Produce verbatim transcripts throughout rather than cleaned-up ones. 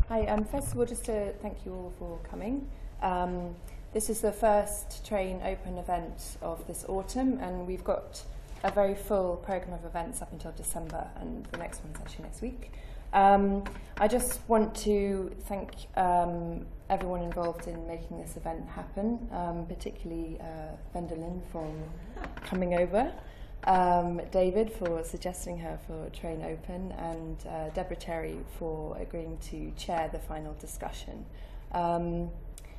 Hi, um, first of all, just to thank you all for coming. Um, this is the first Train Open event of this autumn, and we've got a very full programme of events up until December, and the next one's actually next week. Um, I just want to thank um, everyone involved in making this event happen, um, particularly uh, Wendelin for coming over. Um, David for suggesting her for Train Open, and uh, Deborah Cherry for agreeing to chair the final discussion. Um,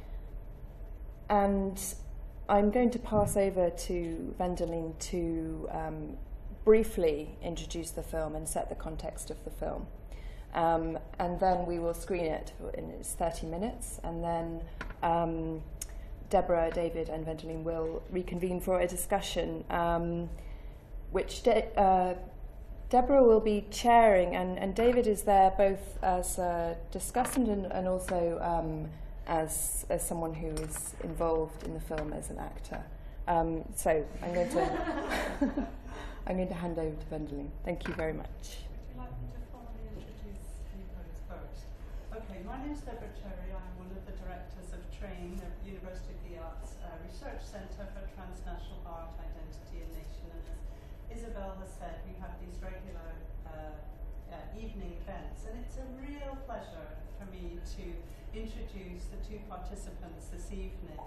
and I'm going to pass over to Wendelin to um, briefly introduce the film and set the context of the film. Um, and then we will screen it in its thirty minutes, and then um, Deborah, David and Wendelin will reconvene for a discussion um, which De uh, Deborah will be chairing, and, and David is there both as a discussant and, and also um, as, as someone who is involved in the film as an actor. Um, so I'm going to I'm going to hand over to Wendelin. Thank you very much. Would you like me to formally introduce you both first? Okay, my name is Deborah Cherry. I'm one of the directors of TRAIN, the University of the Arts uh, Research Centre for Transnational Art, Identity and Nation. And as Isabel has said, we have these regular uh, uh, evening events, and it's a real pleasure for me to introduce the two participants this evening.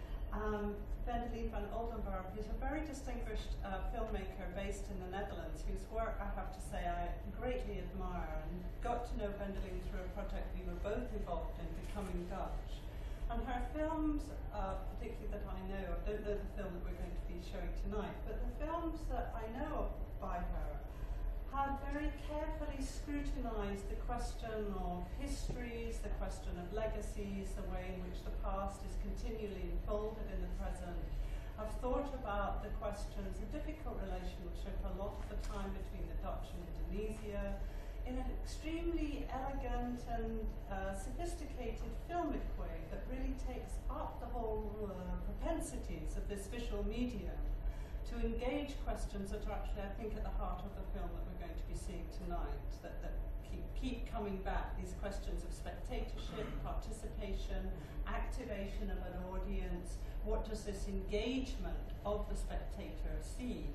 Um, Wendelin van Oldenburg is a very distinguished uh, filmmaker based in the Netherlands, whose work I have to say I greatly admire, and got to know Wendelin through a project we were both involved in, Becoming Dutch. And her films, uh, particularly that I know, I don't know the film that we're going to be showing tonight, but the films that I know of by her have very carefully scrutinized the question of histories, the question of legacies, the way in which the past is continually enfolded in the present. I've thought about the questions, a difficult relationship a lot of the time between the Dutch and Indonesia, in an extremely elegant and uh, sophisticated filmic way that really takes up the whole uh, propensities of this visual medium to engage questions that are actually, I think, at the heart of the film that we're going to be seeing tonight, that, that keep, keep coming back, these questions of spectatorship, participation, activation of an audience. What does this engagement of the spectator see?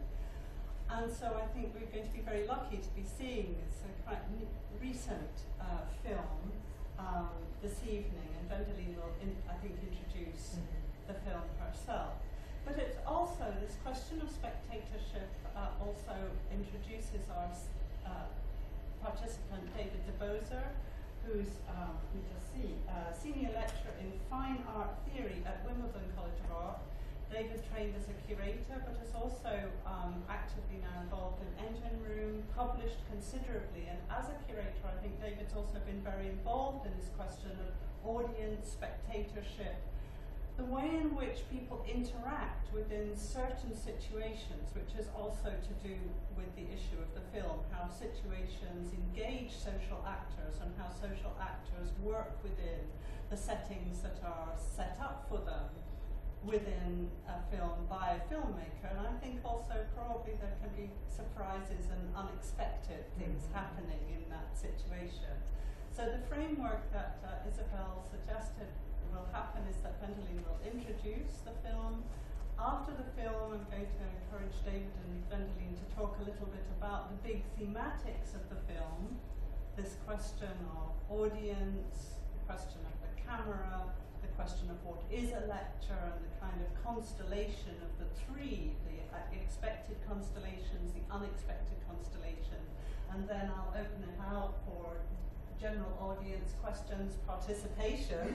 And so I think we're going to be very lucky to be seeing this uh, quite recent uh, film um, this evening, and Wendelin will, in, I think, introduce mm-hmm. the film herself. But it's also, this question of spectatorship uh, also introduces our uh, participant, David de Bozer, who's, um, we just see, uh, senior lecturer in fine art theory at Wimbledon College of Art. David trained as a curator, but is also um, actively now involved in Engine Room, published considerably, and as a curator, I think David's also been very involved in this question of audience, spectatorship, the way in which people interact within certain situations, which is also to do with the issue of the film, how situations engage social actors and how social actors work within the settings that are set up for them within a film by a filmmaker. And I think also probably there can be surprises and unexpected things mm-hmm. happening in that situation. So the framework that uh, Isabel suggested will happen is that Wendelin will introduce the film. After the film, I'm going to encourage David and Wendelin to talk a little bit about the big thematics of the film, this question of audience, the question of the camera, the question of what is a lecture, and the kind of constellation of the three, the uh, expected constellations, the unexpected constellation, and then I'll open it out for general audience questions, participation.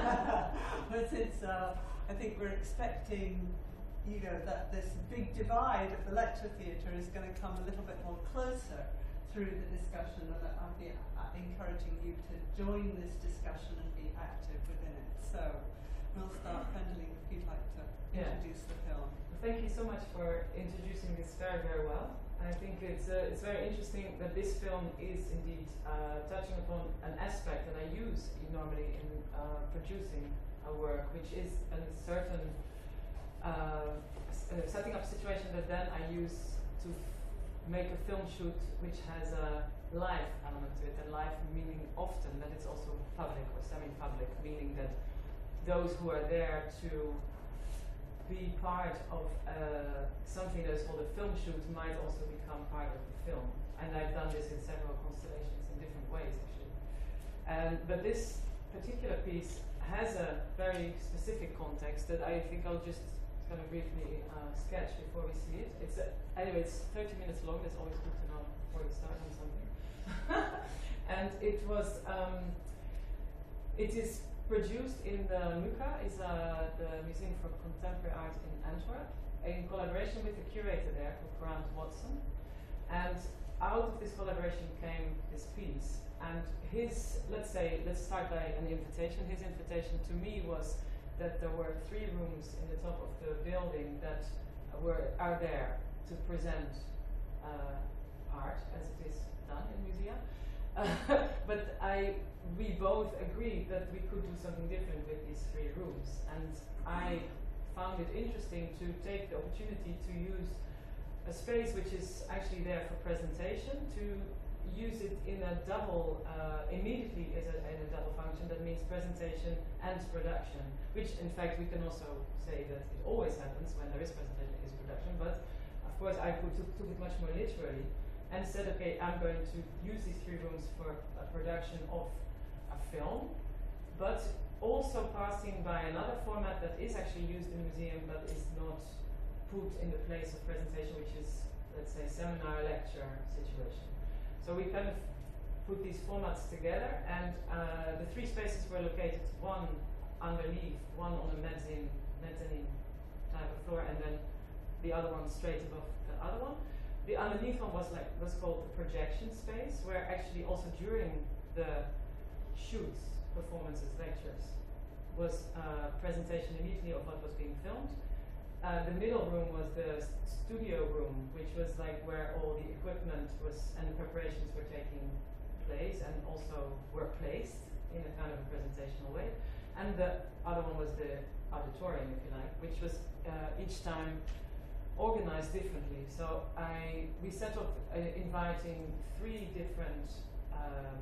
But it's, uh, I think we're expecting, you know, that this big divide of the lecture theatre is going to come a little bit more closer through the discussion, and I'll be uh, encouraging you to join this discussion and be active within it. So we'll start. Wendelin, if you'd like to yeah. introduce the film. Thank you so much for introducing this very, very well. I think it's uh, it's very interesting that this film is indeed uh, touching upon an aspect that I use normally in uh, producing a work, which is a certain uh, s uh, setting up situation that then I use to make a film shoot which has a live element to it, and live meaning often that it's also public or semi-public, meaning that those who are there to be part of uh, something that is called a film shoot might also become part of the film. And I've done this in several constellations in different ways, actually. And but this particular piece has a very specific context that I think I'll just kind of briefly uh, sketch before we see it. It's uh, anyway, it's thirty minutes long. That's always good to know before you start on something. And it was, um, it is produced in the M U C A, is uh, the Museum for Contemporary Art in Antwerp, in collaboration with the curator there, called Grant Watson. And out of this collaboration came this piece. And his, let's say, let's start by an invitation. His invitation to me was that there were three rooms in the top of the building that were are there to present uh, art as it is done in musea. Uh, but I, we both agreed that we could do something different with these three rooms. And I found it interesting to take the opportunity to use a space which is actually there for presentation, to use it in a double, uh, immediately as a, in a double function. That means presentation and production, which in fact we can also say that it always happens when there is presentation is production, but of course I could took, took it much more literally and said, okay, I'm going to use these three rooms for a production of a film, but also passing by another format that is actually used in the museum but is not put in the place of presentation, which is, let's say, seminar lecture situation. So we kind of put these formats together, and uh, the three spaces were located, one underneath, one on a mezzanine, mezzanine type of floor, and then the other one straight above the other one. The underneath one was like was called the projection space, where actually also during the shoots, performances, lectures, was uh, presentation immediately of what was being filmed. Uh, the middle room was the st studio room, which was like where all the equipment was and the preparations were taking place and also were placed in a kind of a presentational way. And the other one was the auditorium, if you like, which was uh, each time organized differently. So I we set up uh, inviting three different um,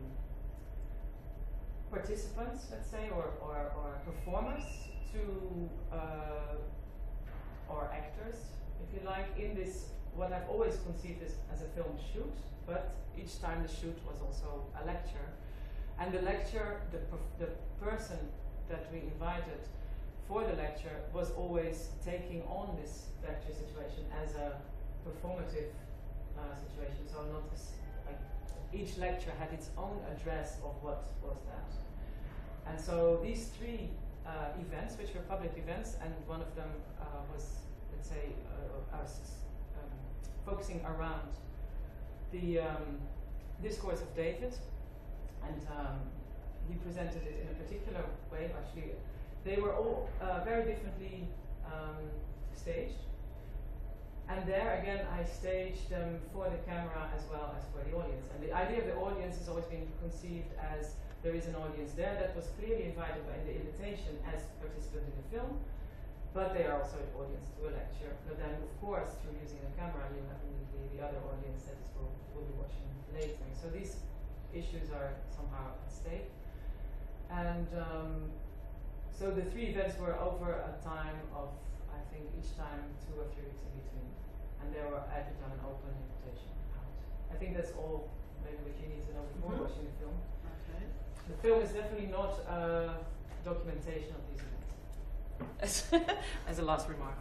participants, let's say, or, or, or performers to uh, or actors, if you like, in this, what I've always conceived as, as a film shoot, but each time the shoot was also a lecture. And the lecture, the, perf the person that we invited for the lecture was always taking on this lecture situation as a performative uh, situation, so not as, like, each lecture had its own address of what was that. And so these three Uh, events, which were public events, and one of them uh, was, let's say, uh, us um, focusing around the um, discourse of David, and um, he presented it in a particular way. Actually, they were all uh, very differently um, staged, and there again I staged them for the camera as well as for the audience. And the idea of the audience has always been conceived as there is an audience there that was clearly invited by the invitation as participant in the film, but they are also an audience to a lecture. But then, of course, through using a camera, you have immediately the other audience that is will, will be watching later. So these issues are somehow at stake. And um, so the three events were over a time of, I think, each time two or three weeks in between. And they were every time an open invitation out. I think that's all maybe what you need to know before mm-hmm. watching the film. Okay. The film is definitely not a documentation of these events. As a last remark.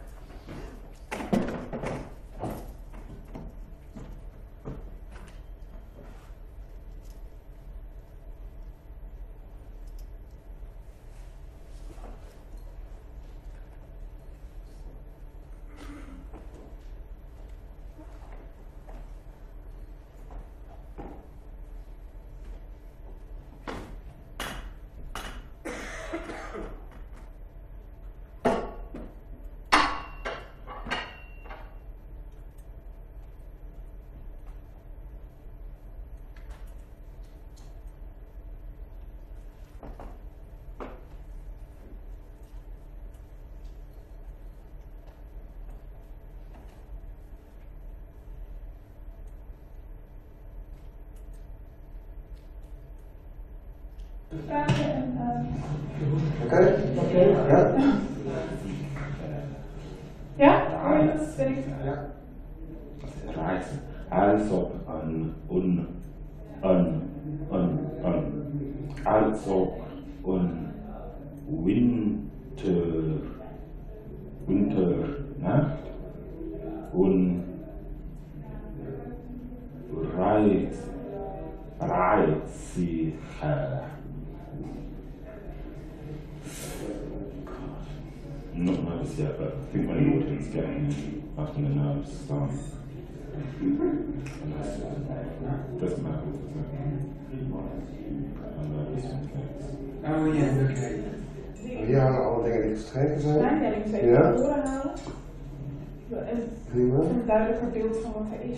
Vragen en... Uh... Oké? Okay. Ja. Ja? Hoor je dat? Ben ik... Ja. Reis, also an, un, an, an, an, also un, winter, winternacht, un, reis, reisiger. Not nervous yet, but I think when the audience get me, after the nerves start. Doesn't matter, does it? I'm nervous when things. Oh ja, oké. Hier hangen alle dingen die gestreken zijn. Ja, die moet even Ja. naar voren halen. En Prima. een duidelijker beeld van wat er is.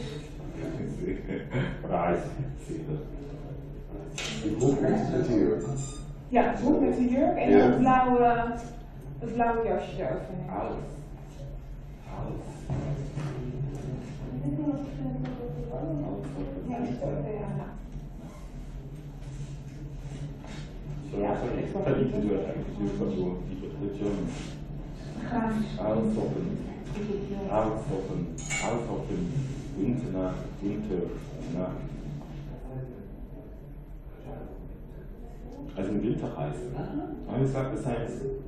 Reisiger. Die broek met de jurk. Ja, het broek met de jurk en Ja. dan het blauwe, het blauwe jasje eroverheen. Alles. Alles. Ja, dat is ook, ja, ja. So I think I need to do it because you've got your, you've got the German. Graag. Alles offen. Alles offen. Alles offen. Winternacht. Winternacht. As in Winterreis. I always like the same.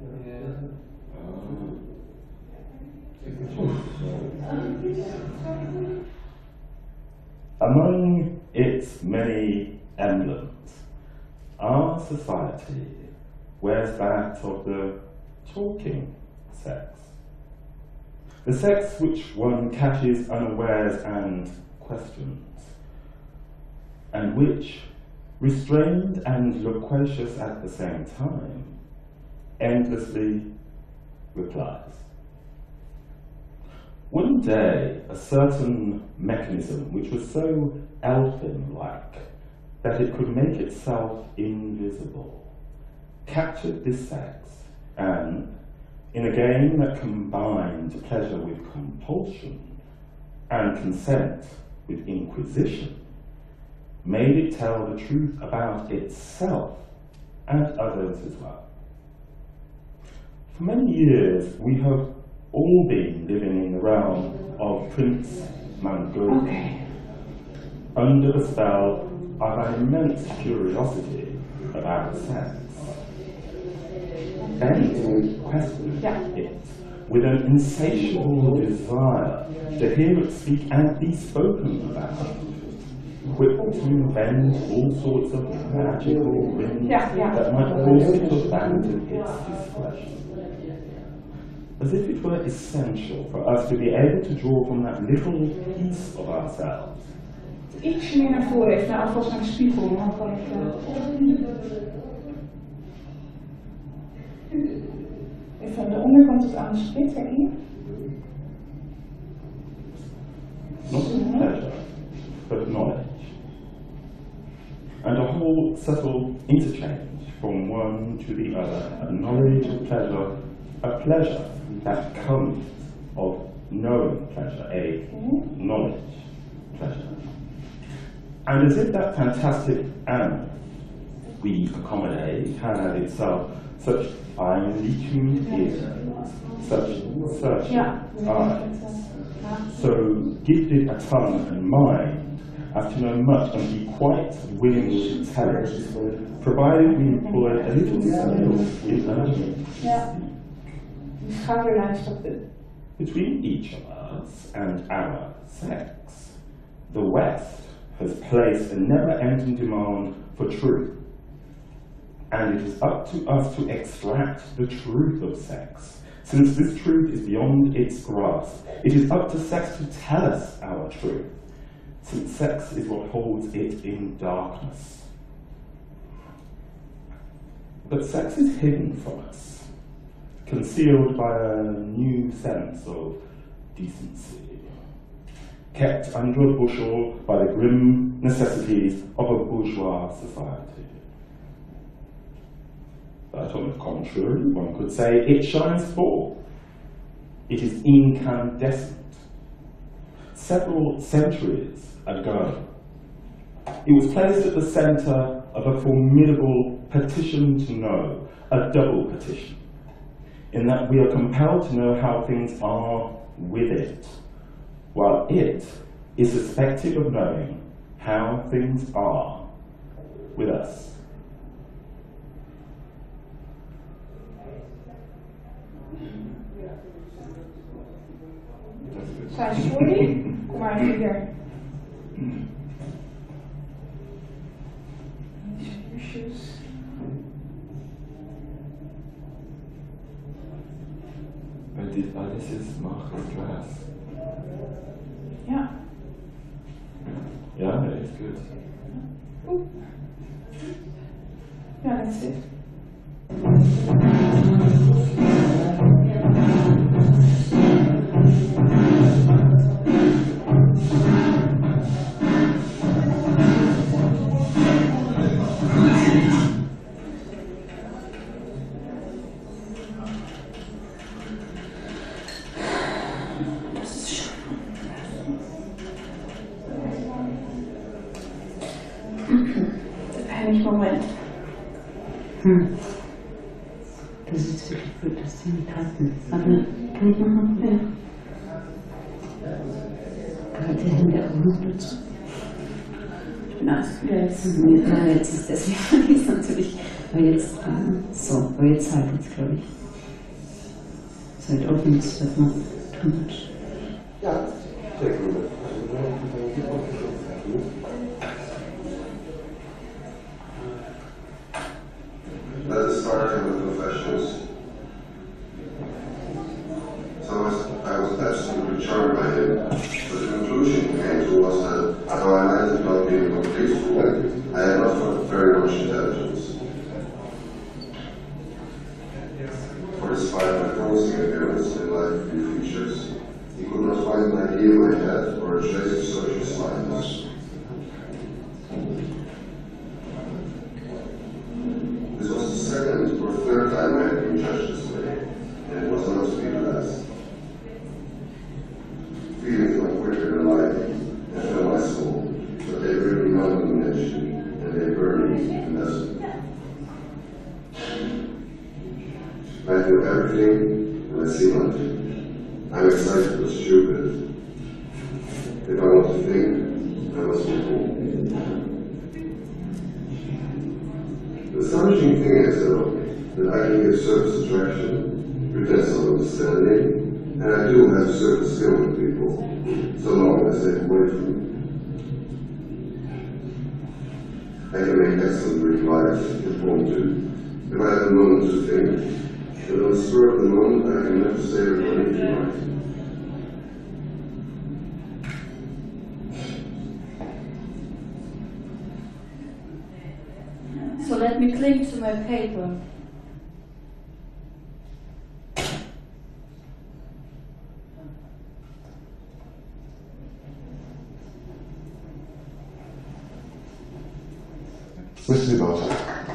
Uh, among its many emblems, our society wears that of the talking sex. The sex which one catches unawares and questions, and which, restrained and loquacious at the same time, endlessly replies. One day, a certain mechanism which was so elfin-like that it could make itself invisible captured this sex and, in a game that combined pleasure with compulsion and consent with inquisition, made it tell the truth about itself and others as well. For many years, we have all been living in the realm of Prince Mangold, okay, under the spell of an immense curiosity about sex. And question Yeah. it with an insatiable desire to hear it speak and be spoken about, quick to invent all sorts of magical rings Yeah, yeah. that might cause it to abandon its discretion. As if it were essential for us to be able to draw from that little piece of ourselves. Iets meer naar voren even, naar alvast naar de spiegel. Dan kan ik, uh... Even aan de onderkant tot aan de splitter hier. Not pleasure, but knowledge. And a whole subtle interchange from one to the other, a knowledge of pleasure, a pleasure that comes of knowing pleasure, a knowledge pleasure. And as if that fantastic animal we accommodate had itself such finely tuned ears, such searching Yeah. eyes, so gifted a tongue and mind as to know much and be quite willing to tell it, provided we employ a little skill in learning. Ja. Die schouderlijn staat de. Between each of us and our sex, the West has placed a never-ending demand for truth. And it is up to us to extract the truth of sex. Since this truth is beyond its grasp, it is up to sex to tell us our truth, since sex is what holds it in darkness. But sex is hidden from us, concealed by a new sense of decency, kept under a bushel by the grim necessities of a bourgeois society. But on the contrary, one could say it shines forth. It is incandescent. Several centuries ago, It was placed at the centre of a formidable petition to know, a double petition, in that we are compelled to know how things are with it, while it is suspected of knowing how things are with us. Size forty? Kom maar even hier. Your shoes. Oh, this, oh, this is Marcus' dress. Ja. Yeah, it is good. Oeh. Ja, dat is het. Moment. Hm. Das ist wirklich gut, dass die nicht halten. Aber kann ich machen? Ja. Gerade die Hände auch noch benutzen. Ich bin alles wieder jetzt. Ja, jetzt ist das ist natürlich. Aber jetzt, ähm, so, aber jetzt halt jetzt, glaube ich. Seit offen ist das noch too much. Ja, sehr gut. Let us start with the professionals. So I was, I was absolutely charmed by him. But the conclusion he came to was that although I might have not been a complete fool, I had not very much intelligence. For despite my promising appearance and life few features, he could not find an idea in my head or a trace of social smartness. This was the second or third time I had been judged this way, and it was not to be the last. Feelings like quicker than lightning and fill my soul, but they bring me no illumination, and they burn me in lesson. I feel everything, and I see nothing. I'm excited but stupid. If I want to think, I must be fool. The astonishing thing is, though, that I can give surface attraction, pretense of understanding, and I do have certain skill with people, so long as they wait for me. I can make excellent replies, if wanted, if I have a moment to think, but on the spur of the moment I can never say or do anything right. So let me cling to my paper. Wissen Sie was?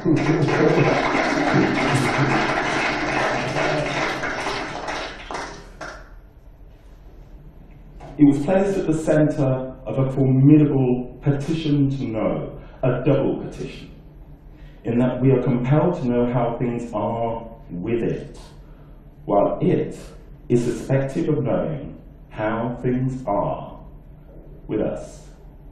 It was placed at the centre of a formidable petition to know, a double petition, in that we are compelled to know how things are with it, while it is suspected of knowing how things are with us.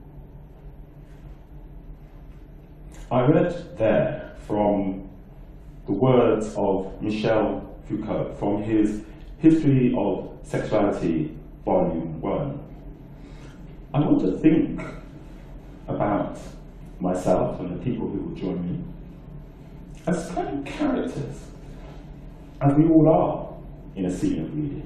I read there from the words of Michel Foucault from his History of Sexuality, Volume one. I want to think about myself and the people who will join me as kind of characters, as we all are in a scene of reading.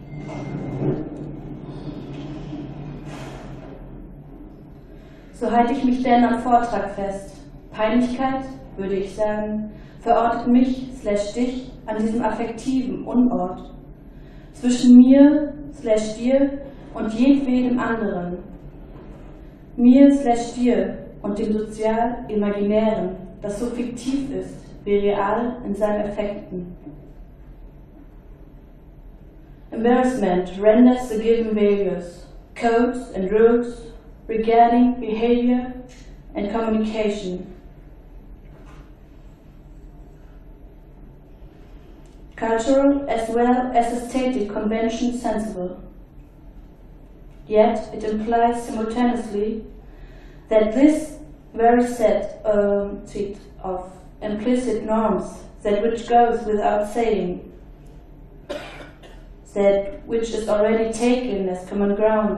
So halte ich mich denn am Vortrag fest. Peinlichkeit, würde ich sagen, verortet mich slash dich an diesem affektiven Unort. Zwischen mir slash dir und jedwedem anderen. Mir slash dir und dem sozial-imaginären, das so fiktiv ist, wie real in seinen Effekten. Embarrassment renders the given values, codes and rules regarding behavior and communication. Cultural as well as aesthetic convention sensible. Yet it implies simultaneously that this very set, um, set of implicit norms, that which goes without saying, that which is already taken as common ground,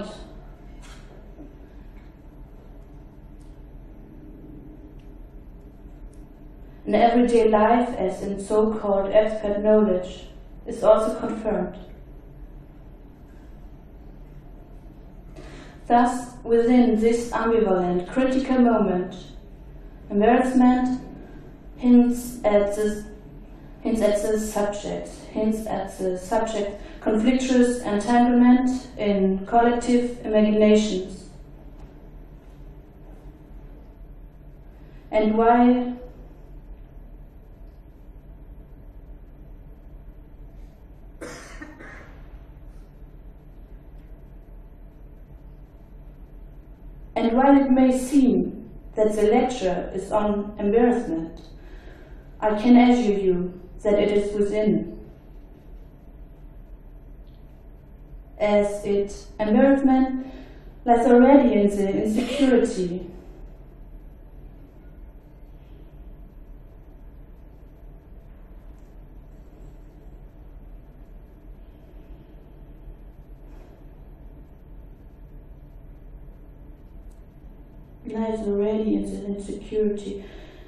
in everyday life as in so-called expert knowledge, is also confirmed. Thus, within this ambivalent, critical moment, embarrassment hints at the, hints at the subject, hints at the subject conflictuous entanglement in collective imaginations. And while And while it may seem that the lecture is on embarrassment, I can assure you that it is within. As it, embarrassment lies already in the insecurity. Lies already in the insecurity.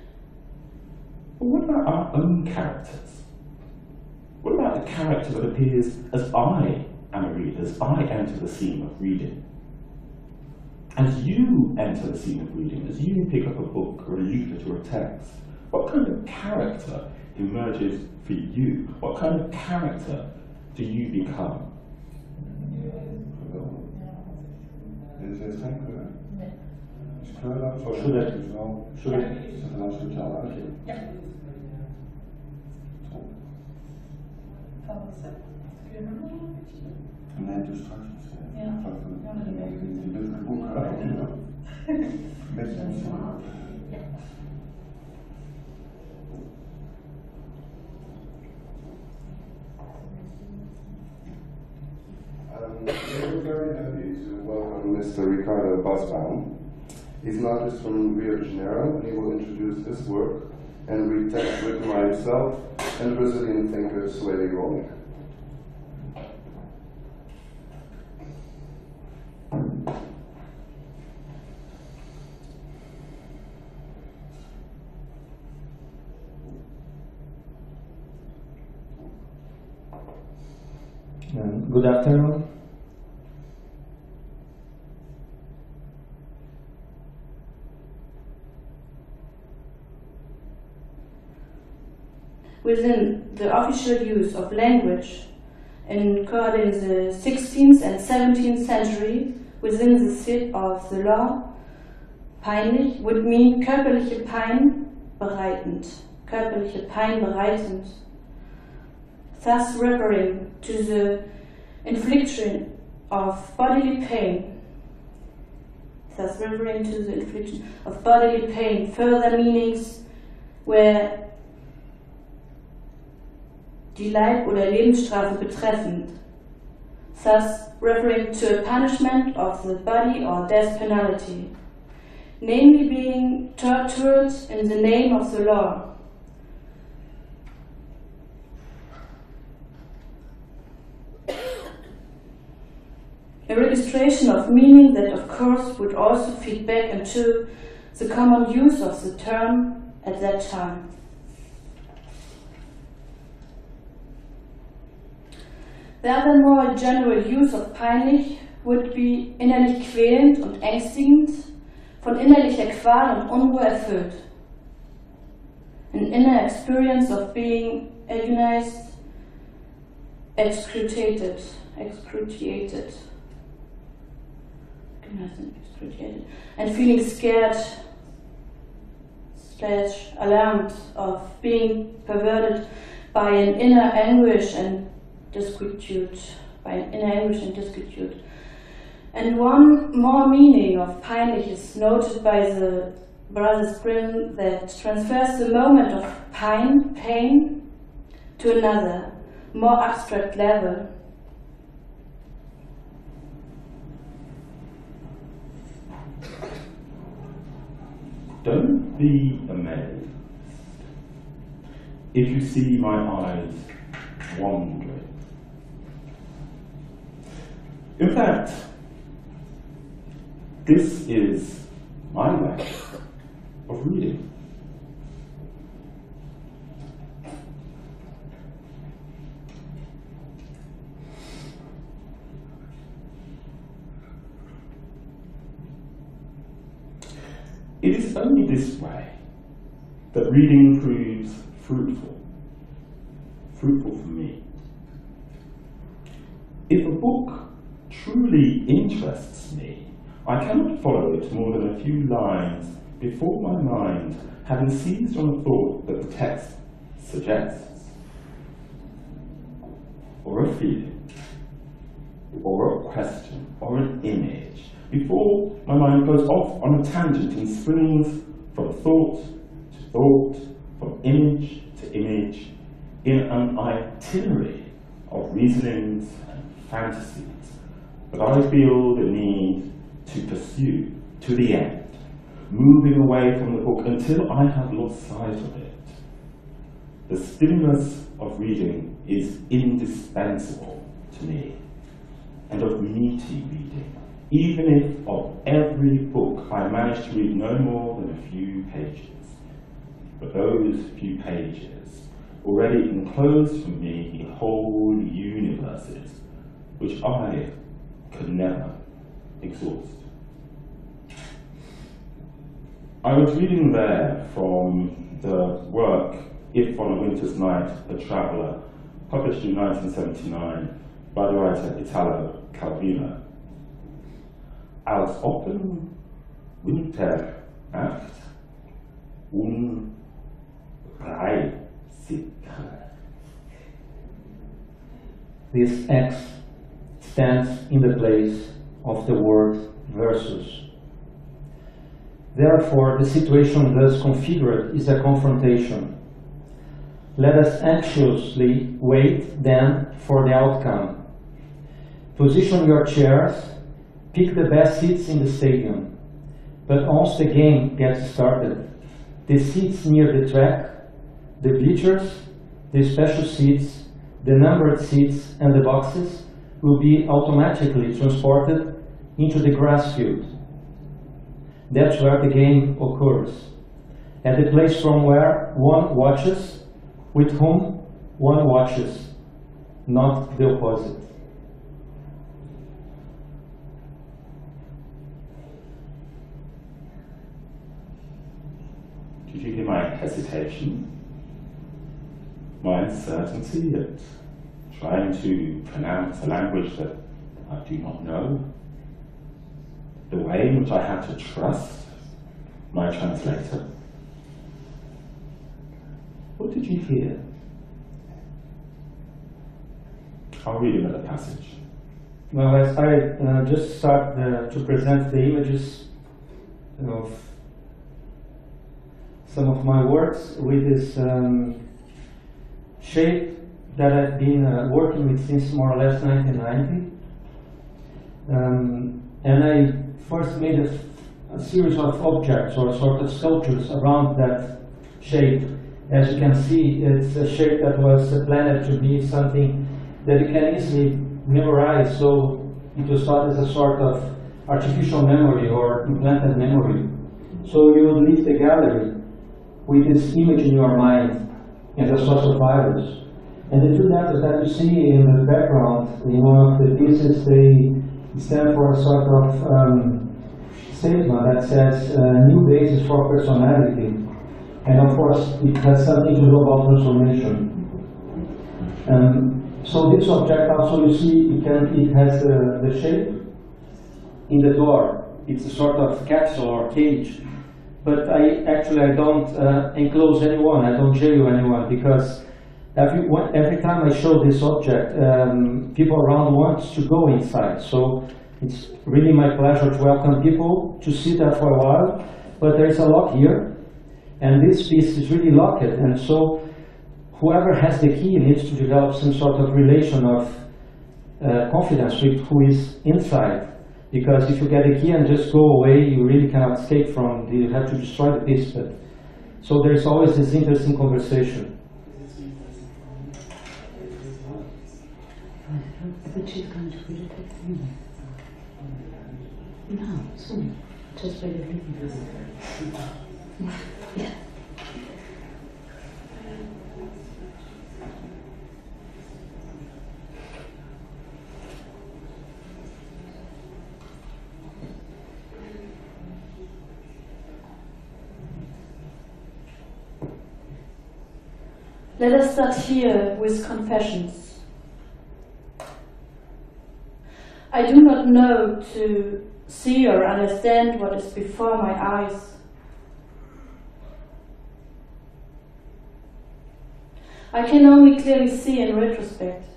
What about our own characters? What about the character that appears as I am a reader, as I enter the scene of reading? As you enter the scene of reading, as you pick up a book or a leaflet or a text, what kind of character emerges for you? What kind of character do you become? Or should I? Should I? Nee, dus straks. Ja. Die wil het boek houden. Met zijn verhaal. We're very happy to welcome Mister Ricardo Bosbaum. He's an artist from Rio de Janeiro, and he will introduce his work and read text written by himself and the Brazilian thinker Sueli Rolnik. Um, good afternoon. Within the official use of language incurred in the sixteenth and seventeenth century within the sit of the law, peinlich would mean körperliche Pein bereitend, körperliche Pein bereitend, thus referring to the infliction of bodily pain, thus referring to the infliction of bodily pain, further meanings where die Leib- oder Lebensstrafe betreffend, thus referring to a punishment of the body or death penalty, namely being tortured in the name of the law. A registration of meaning that of course would also feed back into the common use of the term at that time. The other more general use of peinlich would be innerlich quälend und ängstigend, von innerlicher Qual und Unruhe erfüllt. An inner experience of being agonized, excruciated, excruciated, excruciated, and feeling scared slash alarmed of being perverted by an inner anguish and disquietude, by an inner anguish and disquietude. And one more meaning of peinlich is noted by the Brothers Grimm that transfers the moment of pain, pain to another, more abstract level. Don't be amazed if you see my eyes wandering. In fact, this is my way of reading. It is only this way that reading proves fruitful, fruitful for me. If a book truly interests me, I cannot follow it more than a few lines before my mind, having seized on a thought that the text suggests, or a feeling, or a question, or an image, before my mind goes off on a tangent and springs from thought to thought, from image to image, in an itinerary of reasonings and fantasies that I feel the need to pursue to the end, moving away from the book until I have lost sight of it. The stimulus of reading is indispensable to me, and of meaty reading, even if of every book I manage to read no more than a few pages. But those few pages already enclose for me whole universes which I could never exhaust. I was reading there from the work If on a Winter's Night, a Traveller, published in nineteen seventy-nine by the writer Italo Calvino. Als open Winternacht unreizig. This X stands in the place of the word versus. Therefore, the situation thus configured is a confrontation. Let us anxiously wait then for the outcome. Position your chairs, pick the best seats in the stadium. But once the game gets started, the seats near the track, the bleachers, the special seats, the numbered seats and the boxes will be automatically transported into the grass field. That's where the game occurs, at the place from where one watches, with whom one watches, not the opposite. Did you hear my hesitation? My uncertainty at trying to pronounce a language that I do not know? The way in which I had to trust my translator? What did you hear? I'll read another passage. Well, as I uh, just start uh, to present the images of some of my works with this um, shape that I've been uh, working with since more or less nineteen ninety. Um, and I first made a, a series of objects or sort of sculptures around that shape. As you can see, it's a shape that was planned to be something that you can easily memorize, so it was thought as a sort of artificial memory or implanted memory. So you would leave the gallery with this image in your mind as a source of virus. And the two letters that you see in the background in one of the pieces, they stand for a sort of um, statement that says uh, new basis for personality. And of course, it has something to do about transformation. Um, so this object also, you see, it, can, it has uh, the shape in the door. It's a sort of capsule or cage. But I actually I don't uh, enclose anyone, I don't jail anyone, because every, every time I show this object, um, people around want to go inside. So it's really my pleasure to welcome people to sit there for a while, but there's a lock here, and this piece is really locked, and so whoever has the key needs to develop some sort of relation of uh, confidence with who is inside. Because if you get a key and just go away, you really cannot escape from the, you have to destroy the piece. But, so there's always this interesting conversation. But she's going to read it anyway. No, soon. Just read it. Yeah. Yeah. Let us start here with confessions. I do not know to see or understand what is before my eyes. I can only clearly see in retrospect.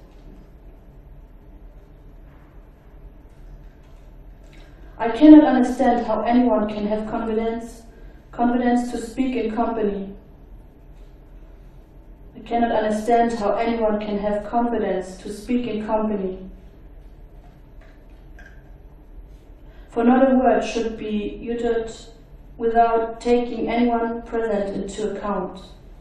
I cannot understand how anyone can have confidence, confidence to speak in company. I cannot understand how anyone can have confidence to speak in company. For not a word should be uttered without taking anyone present into account.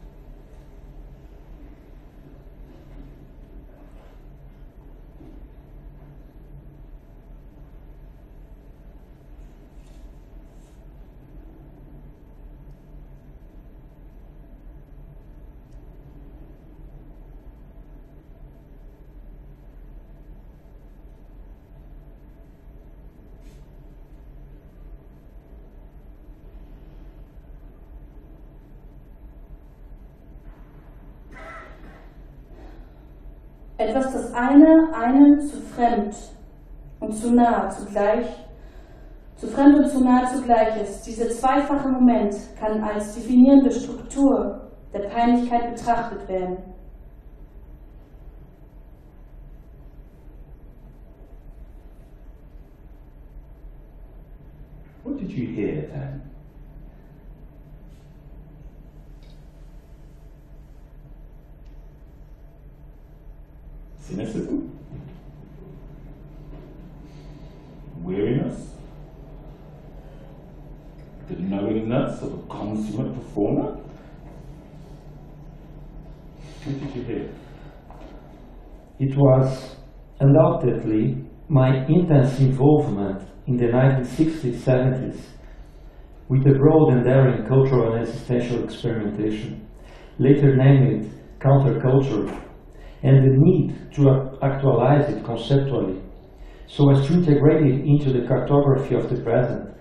Etwas, das eine einen zu fremd und zu nah zugleich, zu fremd und zu nah zugleich ist. Dieser zweifache Moment kann als definierende Struktur der Peinlichkeit betrachtet werden. What did you hear then? Cynicism? Weariness? The knowingness of a consummate performer? What did you hear? It was undoubtedly my intense involvement in the nineteen sixties, seventies with a broad and daring cultural and existential experimentation, later named counterculture, and the need to actualize it conceptually, so as to integrate it into the cartography of the present.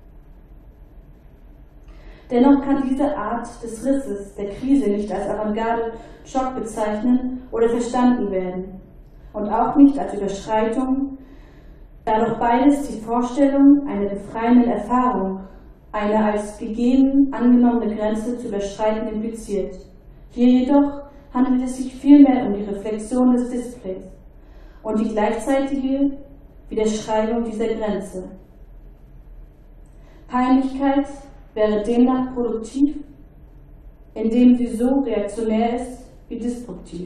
Dennoch kann diese Art des Risses der Krise nicht als Avantgarde-Schock bezeichnen oder verstanden werden und auch nicht als Überschreitung, da doch beides die Vorstellung einer befreienden Erfahrung, eine als gegeben angenommene Grenze zu überschreiten impliziert. Hier jedoch handelt es sich vielmehr um die Reflexion des Displays und die gleichzeitige Widerschreibung dieser Grenze. Peinlichkeit wäre demnach produktiv, indem sie so reaktionär ist wie destruktiv.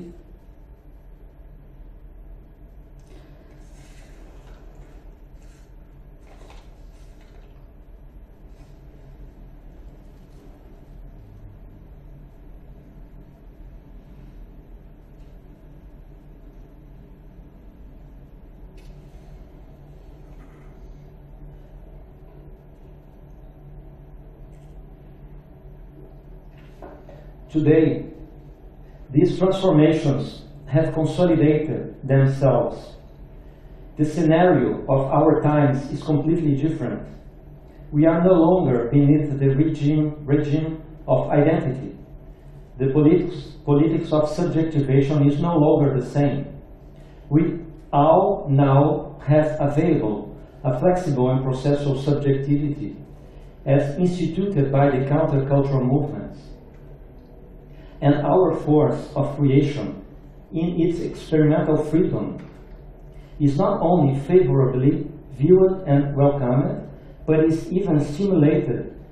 Today, these transformations have consolidated themselves. The scenario of our times is completely different. We are no longer beneath the regime, regime of identity. The politics, politics of subjectivation is no longer the same. We all now have available a flexible and processual subjectivity as instituted by the countercultural movements. And our force of creation, in its experimental freedom, is not only favorably viewed and welcomed, but is even stimulated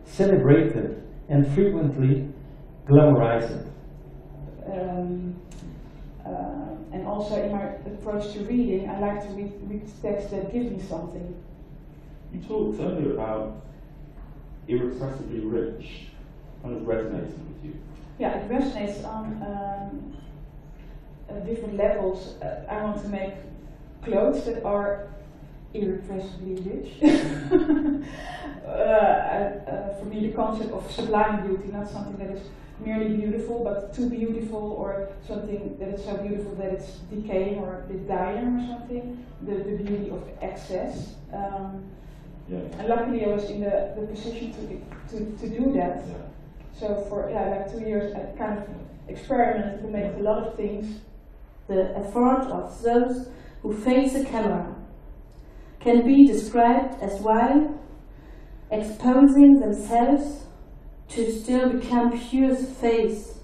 celebrated, and frequently glamorized. Um, uh, and also in my approach to reading, I like to read, read texts that give me something. You talked earlier about irrepressibly rich, kind of resonating with you. Yeah, it resonates on um, uh, different levels. Uh, I want to make clothes that are irrepressibly rich. uh, uh, for me, the concept of sublime beauty, not something that is merely beautiful, but too beautiful, or something that is so beautiful that it's decaying or a bit dying or something. The, the beauty of excess. Um, Yeah. And luckily I was in the, the position to, to, to do that. Yeah. So for yeah, like two years I kind of experimented to make a lot of things. The effort of those who face a camera can be described as while exposing themselves to still become pure face.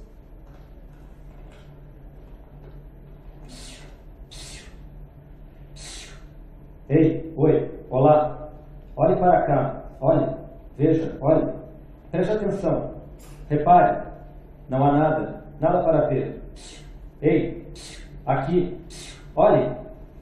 Ei, oi, olá. Olhe para cá, olhe, veja, olhe, preste atenção, repare, não há nada, nada para ver. Ei, aqui, olhe.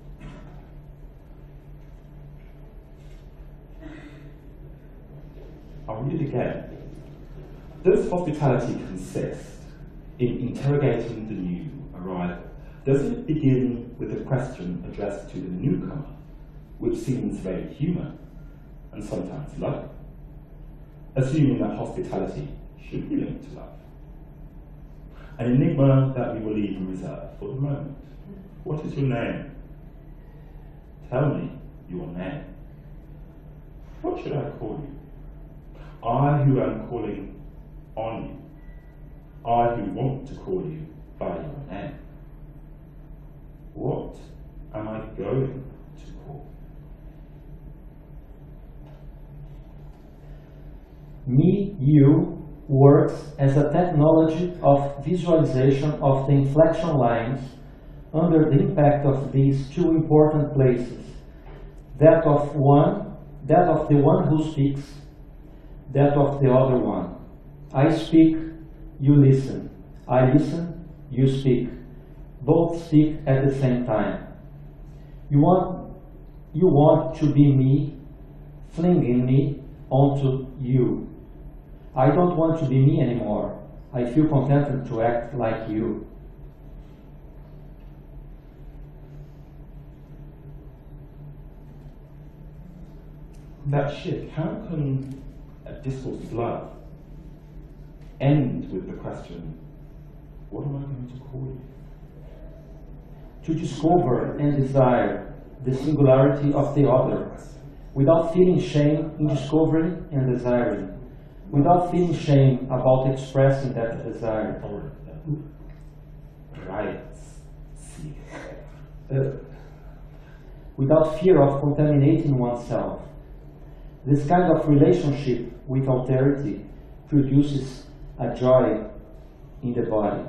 I'll read it again. Does hospitality consist in interrogating the new arrival? Does it begin with a question addressed to the newcomer, which seems very human and sometimes love, assuming that hospitality should be linked to love? An enigma that we will leave in reserve for the moment. What is your name? Tell me your name. What should I call you? I who am calling on you. I who want to call you by your name. What am I going to call? Me, you works as a technology of visualization of the inflection lines under the impact of these two important places, that of one, that of the one who speaks, that of the other one. I speak, you listen. I listen, you speak. Both speak at the same time. You want, you want to be me, flinging me onto you. I don't want to be me anymore. I feel contented to act like you. That shift, how can a discourse of love end with the question, what am I going to call you? To discover and desire the singularity of the other, without feeling shame in discovering and desiring, without feeling shame about expressing that desire. Right. See. Uh, without fear of contaminating oneself. This kind of relationship with alterity produces a joy in the body.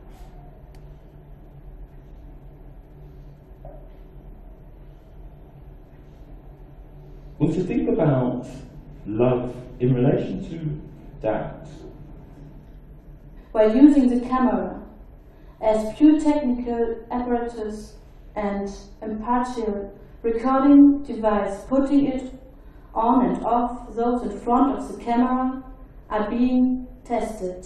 Well, to think about love in relation to doubt. While using the camera as pure technical apparatus and impartial recording device, putting it on and off, those in front of the camera are being tested.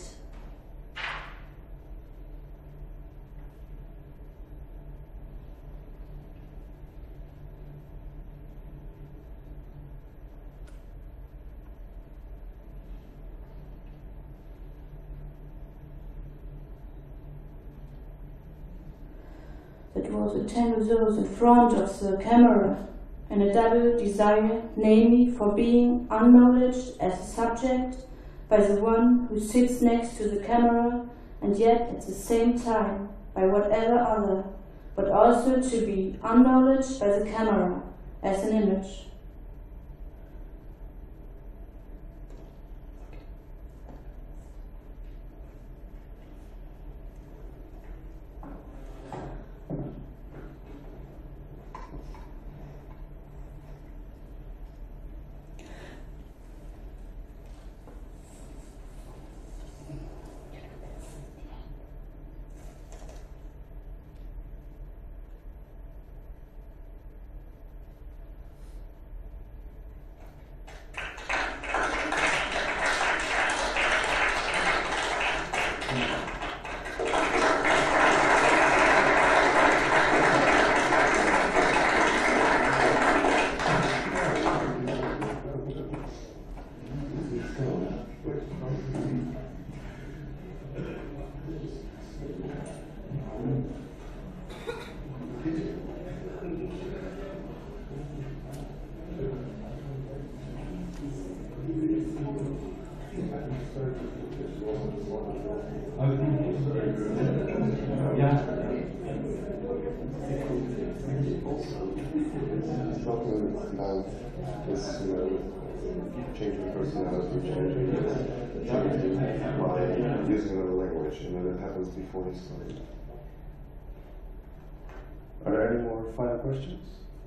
It was attend with those in front of the camera and a double desire, namely for being acknowledged as a subject by the one who sits next to the camera, and yet at the same time by whatever other, but also to be acknowledged by the camera as an image. Yeah. Talking about this, you know, changing personality, changing, changing by using another language, and then it happens before he started. Are there any more final questions?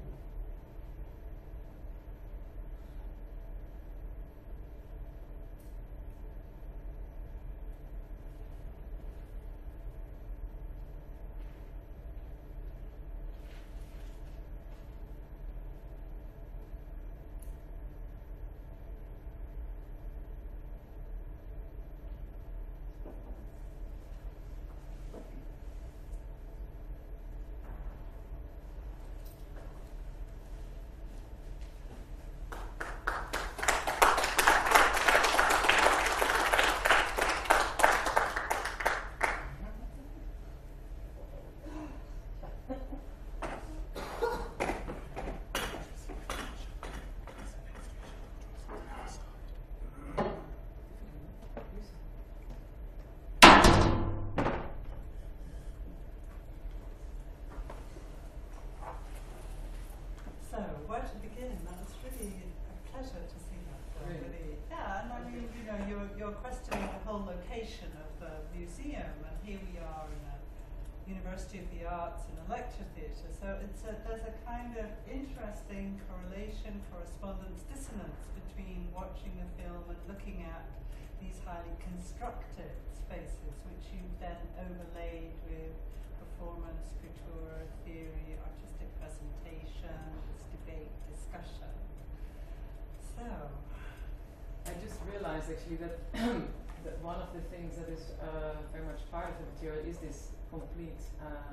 So, where to begin? That was really a pleasure to see that film. Really? Really. Yeah, and I mean, you know, you're, you're questioning the whole location of the museum, and here we are in a University of the Arts in a lecture theatre. So it's a, there's a kind of interesting correlation, correspondence, dissonance between watching a film and looking at these highly constructed spaces, which you've then overlaid with performance, scriptura, theory, artistic presentation, debate, discussion. So, I just realized actually that, that one of the things that is uh, very much part of the material is this complete um,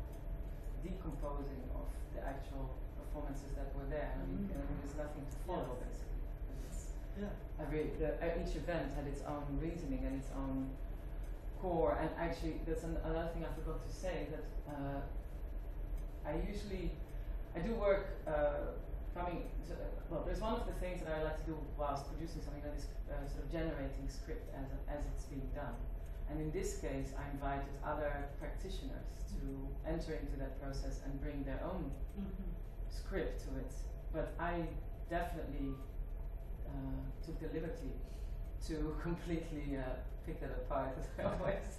decomposing of the actual performances that were there. I mean, Mm-hmm. uh, there's nothing to follow Yes. basically. It's yeah. every the, uh, each event had its own reasoning and its own core. And actually, that's an, another thing I forgot to say, that uh, I usually I do work uh, coming to, uh, well, there's one of the things that I like to do whilst producing something that is uh, sort of generating script as, a, as it's being done. And in this case, I invited other practitioners to enter into that process and bring their own Mm-hmm. script to it. But I definitely uh, took the liberty to completely uh, pick that apart. I always,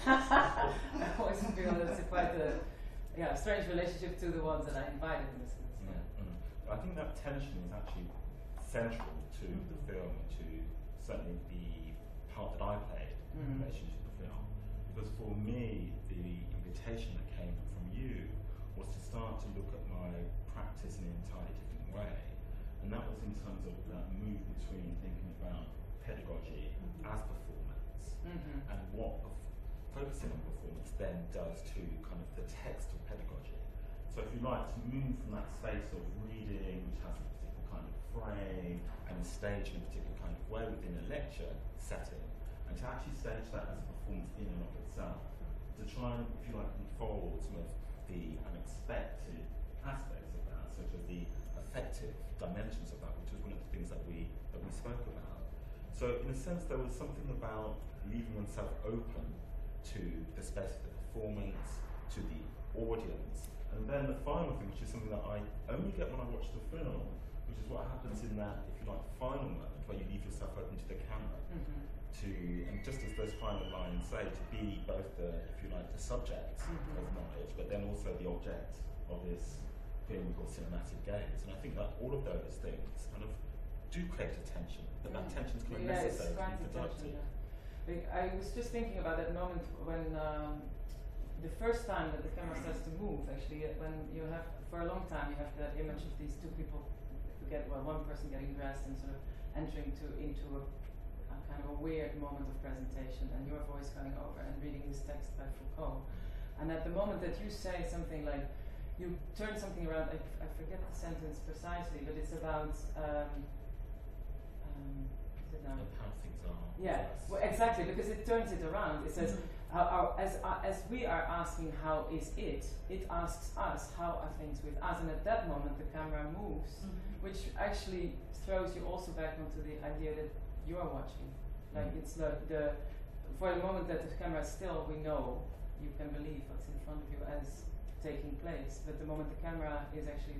I always feel that's quite a yeah, strange relationship to the ones that I invited in a sense. Mm, Yeah. mm. I think that tension is actually central to Mm-hmm. the film, to certainly the part that I played in Mhm. relation to the film. Because for me, the invitation that came from you was to start to look at my practice in an entirely different way. And that was in terms of that move between thinking about pedagogy Mhm. as performance Mm-hmm. and what perf- focusing on performance then does to kind of the text of pedagogy. So if you like to move from that space of reading, which has a particular kind of frame and is staged in a particular kind of way within a lecture setting, and to actually stage that as a performance in and of itself, to try and, if you like, unfold some of the unexpected aspects of that, such as the affective dimensions of that, which was one of the things that we that we spoke about. So in a sense, there was something about leaving oneself open to the space of the performance, to the audience, and then the final thing, which is something that I only get when I watch the film, which is what happens in that, if you like, final moment where you leave yourself open to the camera, Mm-hmm. to, and just as those final lines say, to be both the, if you like, the subject Mhm. of knowledge, but then also the object of this film called cinematic gaze. And I think that all of those things kind of do create a tension, but that tension is kind of Yeah, it's necessary to quite be a productive. tension, yeah. Like, I was just thinking about that moment when um, the first time that the camera starts to move, actually, uh, when you have, for a long time, you have that image of these two people, who get, well, one person getting dressed and sort of entering to into a, a kind of a weird moment of presentation, and your voice coming over and reading this text by Foucault. And at the moment that you say something like, you turn something around, I, I forget the sentence precisely, but it's about, um, um, is it now? And how things are. Yeah, Yes. well, exactly, because it turns it around. It says, how, how, as, uh, as we are asking how is it, it asks us how are things with us. And at that moment, the camera moves, Mhm. which actually throws you also back onto the idea that you are watching. Like Mm. it's the, the for the moment that the camera is still, we know you can believe what's in front of you as taking place. But the moment the camera is actually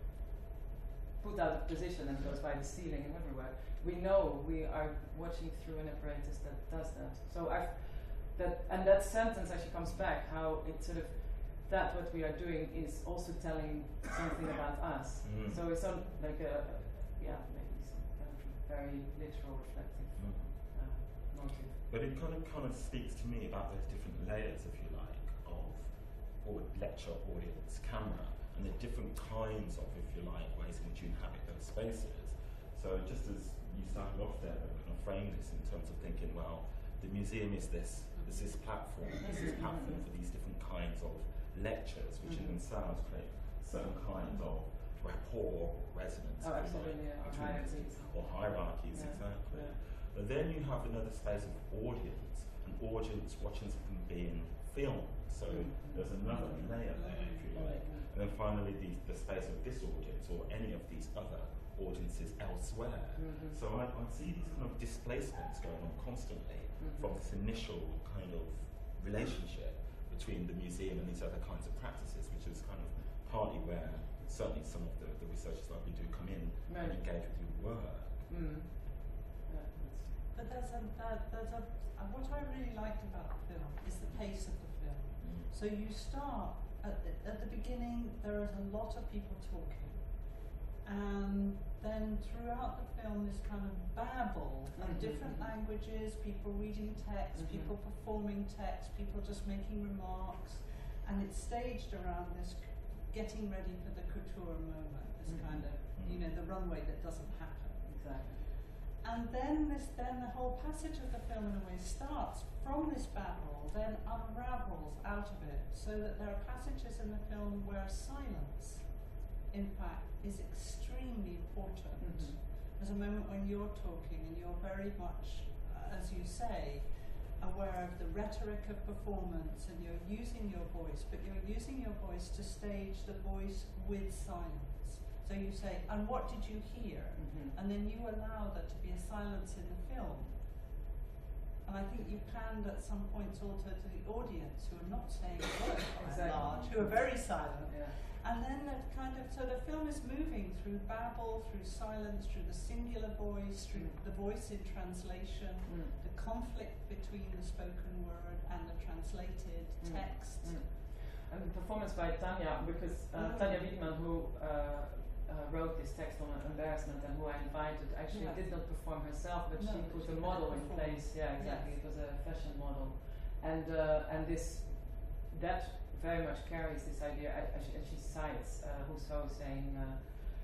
put out of position and goes by the ceiling and everywhere, we know we are watching through an apparatus that does that. So I've that and that sentence actually comes back, how it sort of that what we are doing is also telling something about us. Mm. So it's on like a yeah maybe some kind of very literal reflective Mm. uh, motive. But it kind of kind of speaks to me about those different layers, if you like, of or lecture, audience, camera, and the different kinds of, if you like, ways in which you inhabit those spaces. So just as you started off there, and kind of framed this in terms of thinking, well, the museum is this, is this platform, is this platform for these different kinds of lectures, which in themselves create certain kinds of rapport, resonance, Oh, if you absolutely, like, yeah, or between hierarchies. these- or hierarchies, Yeah, exactly. yeah. But then you have another space of audience, an audience watching something being filmed. So Mm-hmm. there's another layer there, if you like. And then finally, the, the space of this audience or any of these other audiences elsewhere. Mhm. So I, I see these kind of displacements going on constantly Mhm. from this initial kind of relationship between the museum and these other kinds of practices, which is kind of partly where certainly some of the, the researchers like we do come in Right. and engage with your work. Mm. Yeah, that's, But there's a, uh, there's a, uh, what I really liked about the film is the pace of the film. So you start, at the, at the beginning, there is a lot of people talking. And then throughout the film, this kind of babble of Mhm, different mhm. languages, people reading text, Mhm. people performing text, people just making remarks. And it's staged around this getting ready for the couture moment, this Mhm. kind of, you know, the runway that doesn't happen. exactly. And then this, then the whole passage of the film in a way starts from this babble, then unravels out of it, so that there are passages in the film where silence, in fact, is extremely important. Mhm. There's a moment when you're talking and you're very much, uh, as you say, aware of the rhetoric of performance, and you're using your voice, but you're using your voice to stage the voice with silence. So you say, and what did you hear? Mhm. And then you allow there to be a silence in the film. And I think you panned at some points also to the audience who are not saying a word by and Exactly. large, who are very silent. Yeah. And then it kind of, so the film is moving through babble, through silence, through the singular voice, through Mm. the voice in translation, Mm. the conflict between the spoken word and the translated Mm. text. Mm. And the performance by Tanya, because uh, Mm. Tanya Wiedmann, who uh, uh, wrote this text on embarrassment and who I invited, actually Yeah. did not perform herself, but No, she but put she a had model in performed. place. Yeah, exactly. Yes. It was a fashion model, and uh, and this that very much carries this idea. I, I, she, and she cites uh, Rousseau saying. Uh,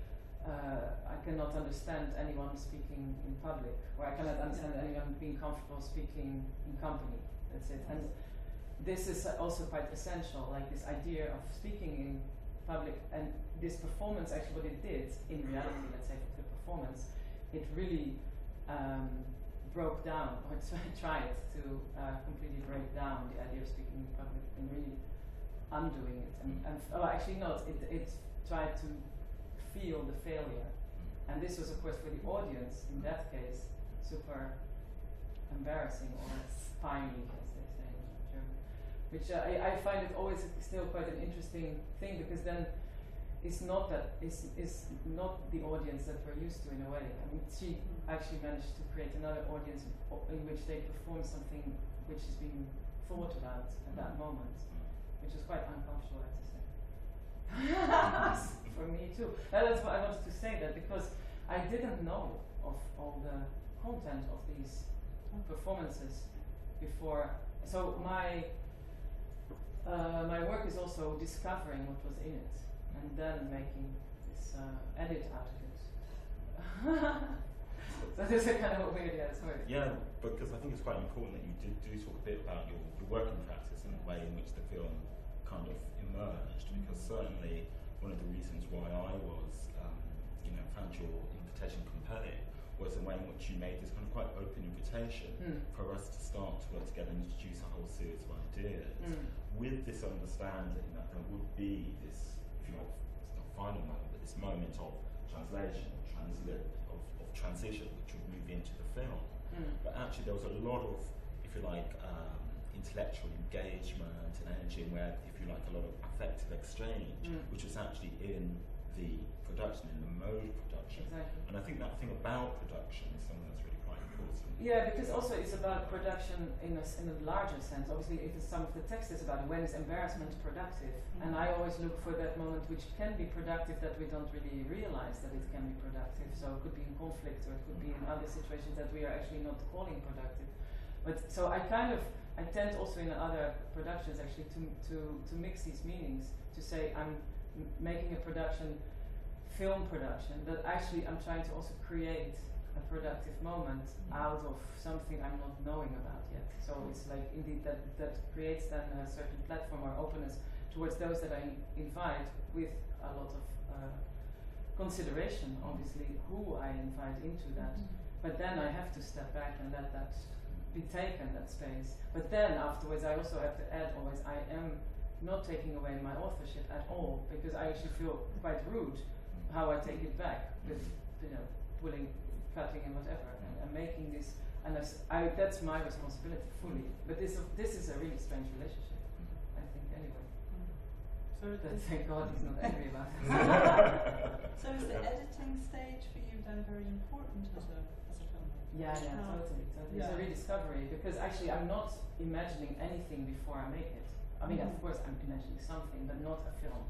uh, I cannot understand anyone speaking in public, or I cannot understand anyone being comfortable speaking in company. That's it. And this is also quite essential, like this idea of speaking in public, and this performance, actually what it did in reality, let's say for the performance, it really um, broke down, or tried to uh, completely break down the idea of speaking in public and really undoing it. And, and oh, actually not, it, it tried to feel the failure. And this was, of course, for the audience, in that case, super embarrassing or peinlich, as they say in German. Which uh, I, I find it always still quite an interesting thing, because then it's not that it's, it's not the audience that we're used to in a way. I mean, she actually managed to create another audience in, in which they perform something which is being thought about at that moment, which is quite uncomfortable, I have to say. For me too. And that's why I wanted to say that, because I didn't know of all the content of these performances before. So my uh, my work is also discovering what was in it and then making this uh, edit out of it. So this is kind of a weird, yeah, sorry. Yeah, because I think it's quite important that you do, do talk a bit about your, your working practice and the way in which the film kind of emerged, because certainly one of the reasons why I was, um, you know, found your invitation compelling was the way in which you made this kind of quite open invitation Mm. for us to start to work together and introduce a whole series of ideas Mm. with this understanding that there would be this, if you like, it's not final moment, but this moment of translation, translit, of, of transition, which would move into the film. Mm. But actually there was a lot of, if if you like, um, intellectual engagement and energy, and where, if you like, a lot of affective exchange, mm. which was actually in the production, in the mode of production. Exactly. And I think that thing about production is something that's really quite important. Yeah, because also it's about production in a, in a larger sense. Obviously, if some of the text is about when is embarrassment productive, mm-hmm. and I always look for that moment which can be productive that we don't really realize that it can be productive. So it could be in conflict, or it could be in other situations that we are actually not calling productive. But so I kind of I tend also in other productions actually to to to mix these meanings, to say I'm m making a production, film production, that actually I'm trying to also create a productive moment mm-hmm. out of something I'm not knowing about yet. So it's like indeed that that creates then a certain platform or openness towards those that I invite, with a lot of uh, consideration, obviously, who I invite into that. Mm-hmm. But then I have to step back and let that be taken, that space. But then afterwards I also have to add always, I am not taking away my authorship at all, because I actually feel quite rude how I take it back with, you know, pulling, cutting and whatever, and, and making this, and I, that's my responsibility fully. But this this is a really strange relationship, I think, anyway. So that, thank God he's not angry about it. So is the editing stage for you then very important as a as a film? Yeah, yeah, oh. totally, totally. Yeah. It's a rediscovery, because actually I'm not imagining anything before I make it. I mean, mm-hmm. of course I'm imagining something, but not a film.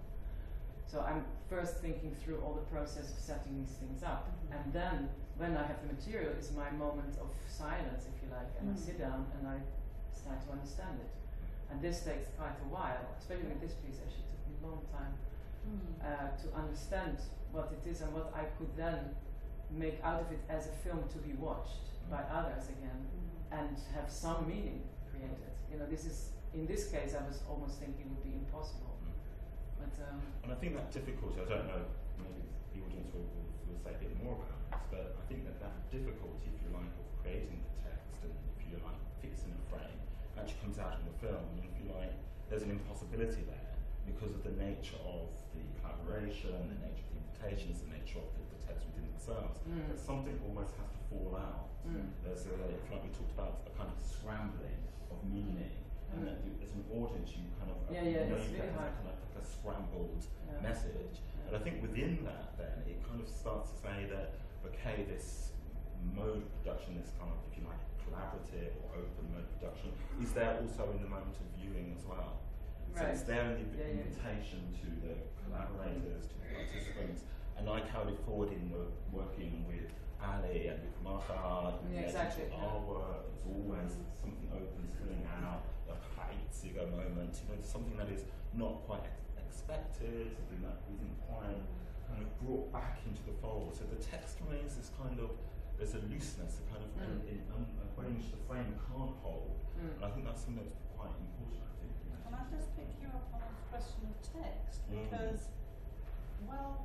So I'm first thinking through all the process of setting these things up, mm-hmm. and then when I have the material, it's my moment of silence, if you like, and mm-hmm. I sit down and I start to understand it. And this takes quite a while, especially with this piece. Actually, took me a long time mm-hmm. uh, to understand what it is and what I could then make out of it as a film to be watched mm-hmm. by others again, mm-hmm. and have some meaning created. You know, this is, in this case, I was almost thinking it would be impossible. But, um, and I think that difficulty, I don't know, maybe the audience will, will, will say a bit more about this, but I think that that difficulty, if you like, of creating the text and, if you like, fixing a frame, actually comes out in the film. And if you like, there's an impossibility there because of the nature of the collaboration, the nature of the invitations, the nature of the, the text within themselves. Mm. That something almost has to fall out. Mm. There's a, if you like, we talked about a kind of scrambling of meaning. And that you, as an audience, you kind of yeah, yeah, know it's you really get hard. kind of like a scrambled yeah. message. Yeah. And I think within that, then it kind of starts to say that okay, this mode of production, this kind of, if you like, collaborative or open mode production, is there also in the moment of viewing as well. Right. So it's there in the yeah, invitation yeah. to the collaborators, to the participants, and I carried forward in the working with Ali and with Mahad, and yeah, exactly, yeah. our work. There's always mm. something open spilling out, a Heitziger moment, you know, something that is not quite expected, something that isn't quite kind of brought back into the fold. So the text remains this kind of, there's a looseness, a kind of mm. in, in, um, a range the frame can't hold. Mm. And I think that's something that's quite important, I think. Can I just pick you up on the question of text? Because, mm. well,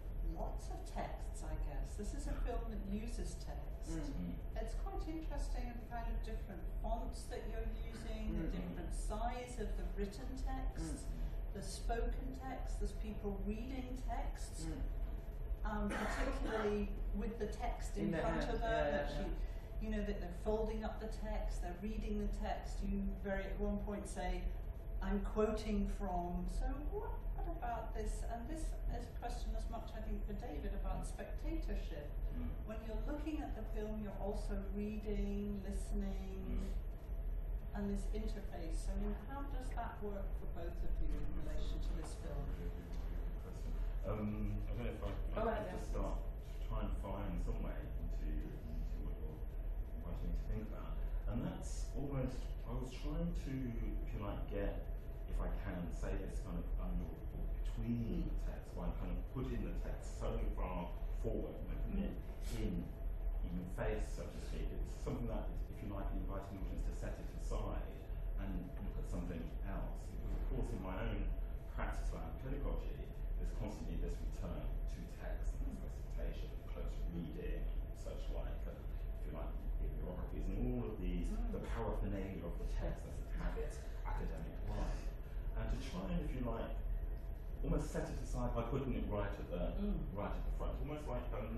lots of texts, I guess. This is a film that uses text. Mm-hmm. It's quite interesting the kind of different fonts that you're using, mm-hmm. the different size of the written text, mm-hmm. the spoken text. There's people reading texts, mm-hmm. um, particularly with the text in, in front of them. Yeah, that yeah, you, you know, that they're folding up the text, they're reading the text. You very at one point say, I'm quoting from, so what, what about this? And this is a question as much, I think, for David about spectatorship. Mm. When you're looking at the film, you're also reading, listening, mm. and this interface. I mean, how does that work for both of you in relation to this film? Um, I don't know if I, I oh, have yeah. to start to try and find some way into, into what you're wanting to think about. And that's almost, I was trying to, if you like, get, if I can, say this kind of under or between the text, by kind of putting the text so far forward, making it in, in face, so to speak. It's something that, is, if you like, inviting the audience to set it aside and look at something else. Because, of course, in my own practice around pedagogy, there's constantly this return to text and recitation, close reading, such like, uh, if you like, bibliographies, and all of these, mm. the paraphernalia of the text as it has its academic life. And to try and, if you like, almost set it aside by putting it right at the mm. right at the front, almost like um,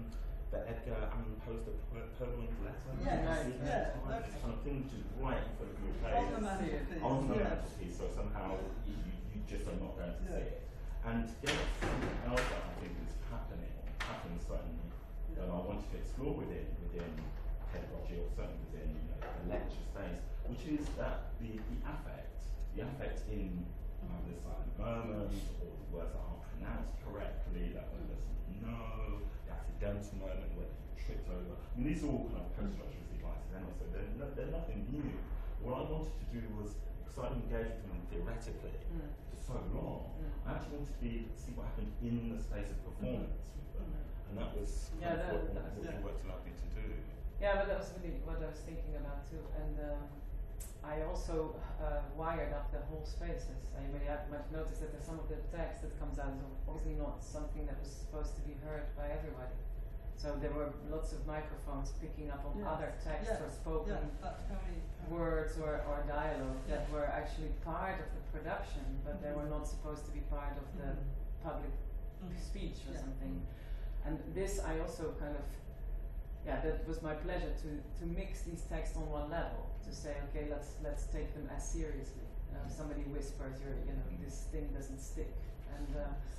that Edgar Allan Poe's The Pur- Purloined Letter. Yes, Right? yeah, It's that's- kind of thing to right in front of your face. On the mantelpiece. On the yes. mantelpiece, so somehow you, you just are not going to Yeah. see it. And the other thing else that I think is happening, or happening certainly, that I wanted to explore within within pedagogy, or certainly within you know, the lecture space, which is that the, the affect, the affect in uh, the silent murmurs, or the words that aren't pronounced correctly, that one doesn't know, the accidental moment where you tripped over. I mean, these are all kind of post-structuralist devices anyway, so they're, no, they're nothing new. What I wanted to do was, because I'd engaged with them theoretically Mm. for so long, Mm. I actually wanted to be, see what happened in the space of performance with them. And that was Yeah, kind of that- what, that's- what yeah. you worked allowed me to do. Yeah, but that was really what I was thinking about too. And um, I also uh, wired up the whole spaces. I mean, you might have noticed that there's some of the text that comes out is obviously not something that was supposed to be heard by everybody. So there were lots of microphones picking up on Yes. other text Yes. or spoken Yeah, that's very, very words or, or dialogue that Yeah. were actually part of the production, but they were not supposed to be part of the Mhm. public Mhm. speech or Yeah. something. And this I also kind of, yeah, that was my pleasure to, to mix these texts on one level, to say, okay, let's let's take them as seriously. Uh, somebody whispers, you're, you know, this thing doesn't stick, and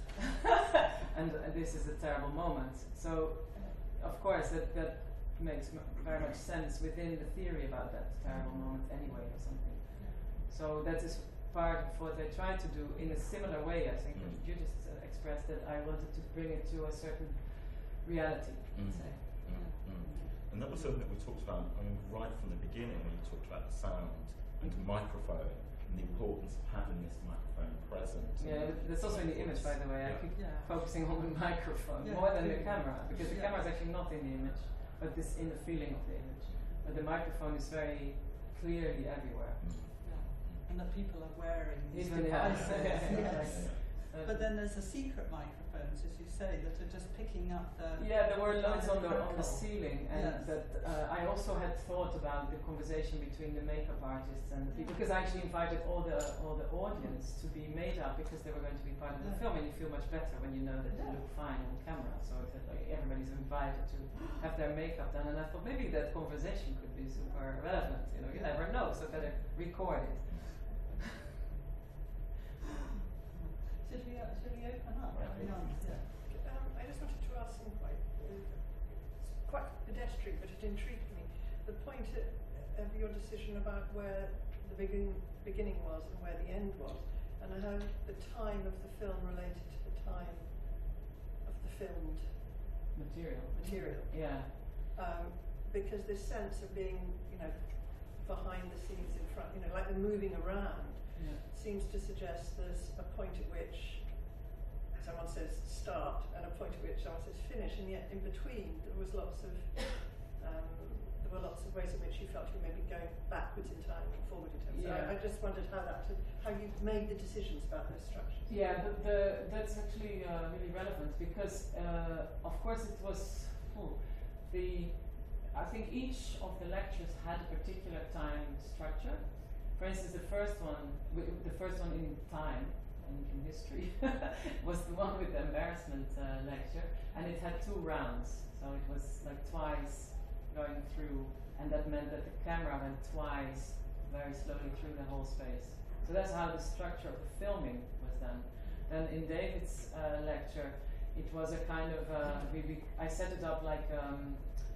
uh, and, and this is a terrible moment. So, of course, that that makes m- very much sense within the theory about that terrible moment anyway, or something. So that is part of what I tried to do in a similar way. I think Mm. that you just uh, expressed that I wanted to bring it to a certain reality. Mm. Let's say. Mm, mm. And that was something that we talked about, I mean, right from the beginning when you talked about the sound and the microphone and the importance of having this microphone present. Yeah, but that's also in the image, by the way. I Yeah. keep Yeah. focusing on the microphone Yeah. more than the camera, because the Yeah. camera is actually not in the image, but this in the feeling of the image. But the microphone is very clearly everywhere. Mm. Yeah. And that people are wearing these Even, yeah. devices. Yeah. Yes. Uh, But then there's the secret microphones, as you say, that are just picking up the. Yeah, there were loads on the on the crackle. ceiling, and Yes. that uh, I also had thought about the conversation between the makeup artists and the people, because I actually invited all the all the audience to be made up because they were going to be part of the Yeah. film, and you feel much better when you know that they Yeah. look fine on camera. So that like everybody's invited to have their makeup done, and I thought maybe that conversation could be super relevant. You know, you never know, so better record it. Should we, uh, should we open up? Yeah. Young, yeah. Um, I just wanted to ask some quite, it's quite pedestrian, but it intrigued me. The point of, of your decision about where the begin, beginning was and where the end was, and how the time of the film related to the time of the filmed Material. material. Yeah. Um, because this sense of being, you know, behind the scenes in front, you know, like the moving around, Yeah. seems to suggest there's a point at which someone says start and a point at which someone says finish, and yet in between there was lots of um, there were lots of ways in which you felt you were maybe going backwards in time and forward in time. So Yeah. I, I just wondered how that to, how you made the decisions about those structures. Yeah, but the, that's actually uh, really relevant because, uh, of course, it was oh, the. I think each of the lectures had a particular time structure. For instance, the first one, wi- the first one in time, in, in history, was the one with the embarrassment uh, lecture, and it had two rounds. So it was like twice going through, and that meant that the camera went twice, very slowly through the whole space. So that's how the structure of the filming was done. Then in David's uh, lecture, it was a kind of uh, we, we I set it up like um,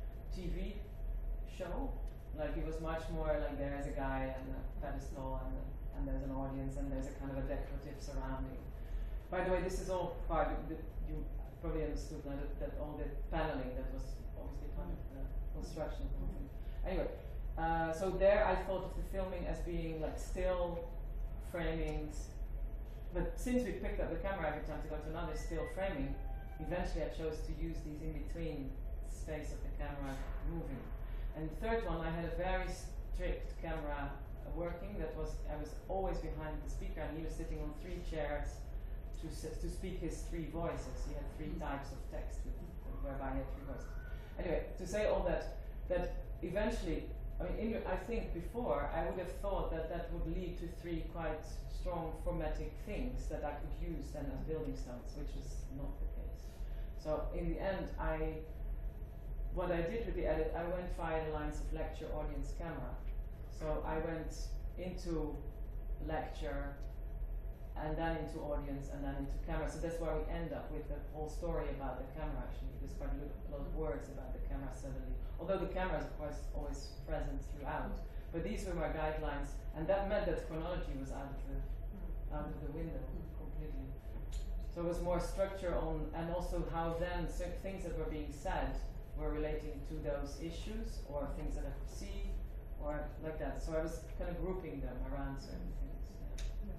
T V show. Like it was much more like there's a guy and a pedestal and, a, and there's an audience and there's a kind of a decorative surrounding. By the way, this is all part of the, you probably understood now that, that all the paneling that was obviously part of the construction of the whole thing. Anyway, uh, so there I thought of the filming as being like still framings, but since we picked up the camera every time to go to another still framing, eventually I chose to use these in between space of the camera moving. And the third one, I had a very strict camera uh, working. That was I was always behind the speaker, and he was sitting on three chairs to s- to speak his three voices. He had three types of text, with, whereby he had three voices. Anyway, to say all that, that eventually, I mean, in, I think before I would have thought that that would lead to three quite strong formatic things that I could use then as building stones, which is not the case. So in the end, I. what I did with the edit, I went via the lines of lecture, audience, camera. So I went into lecture, and then into audience, and then into camera. So that's where we end up with the whole story about the camera, actually. There's quite a lot, a lot of words about the camera suddenly. Although the camera is, of course, always present throughout. But these were my guidelines, and that meant that chronology was out of the, out of the window completely. So it was more structure on, and also how then certain things that were being said were relating to those issues, or things that I could see, or like that. So I was kind of grouping them around certain things. Yeah.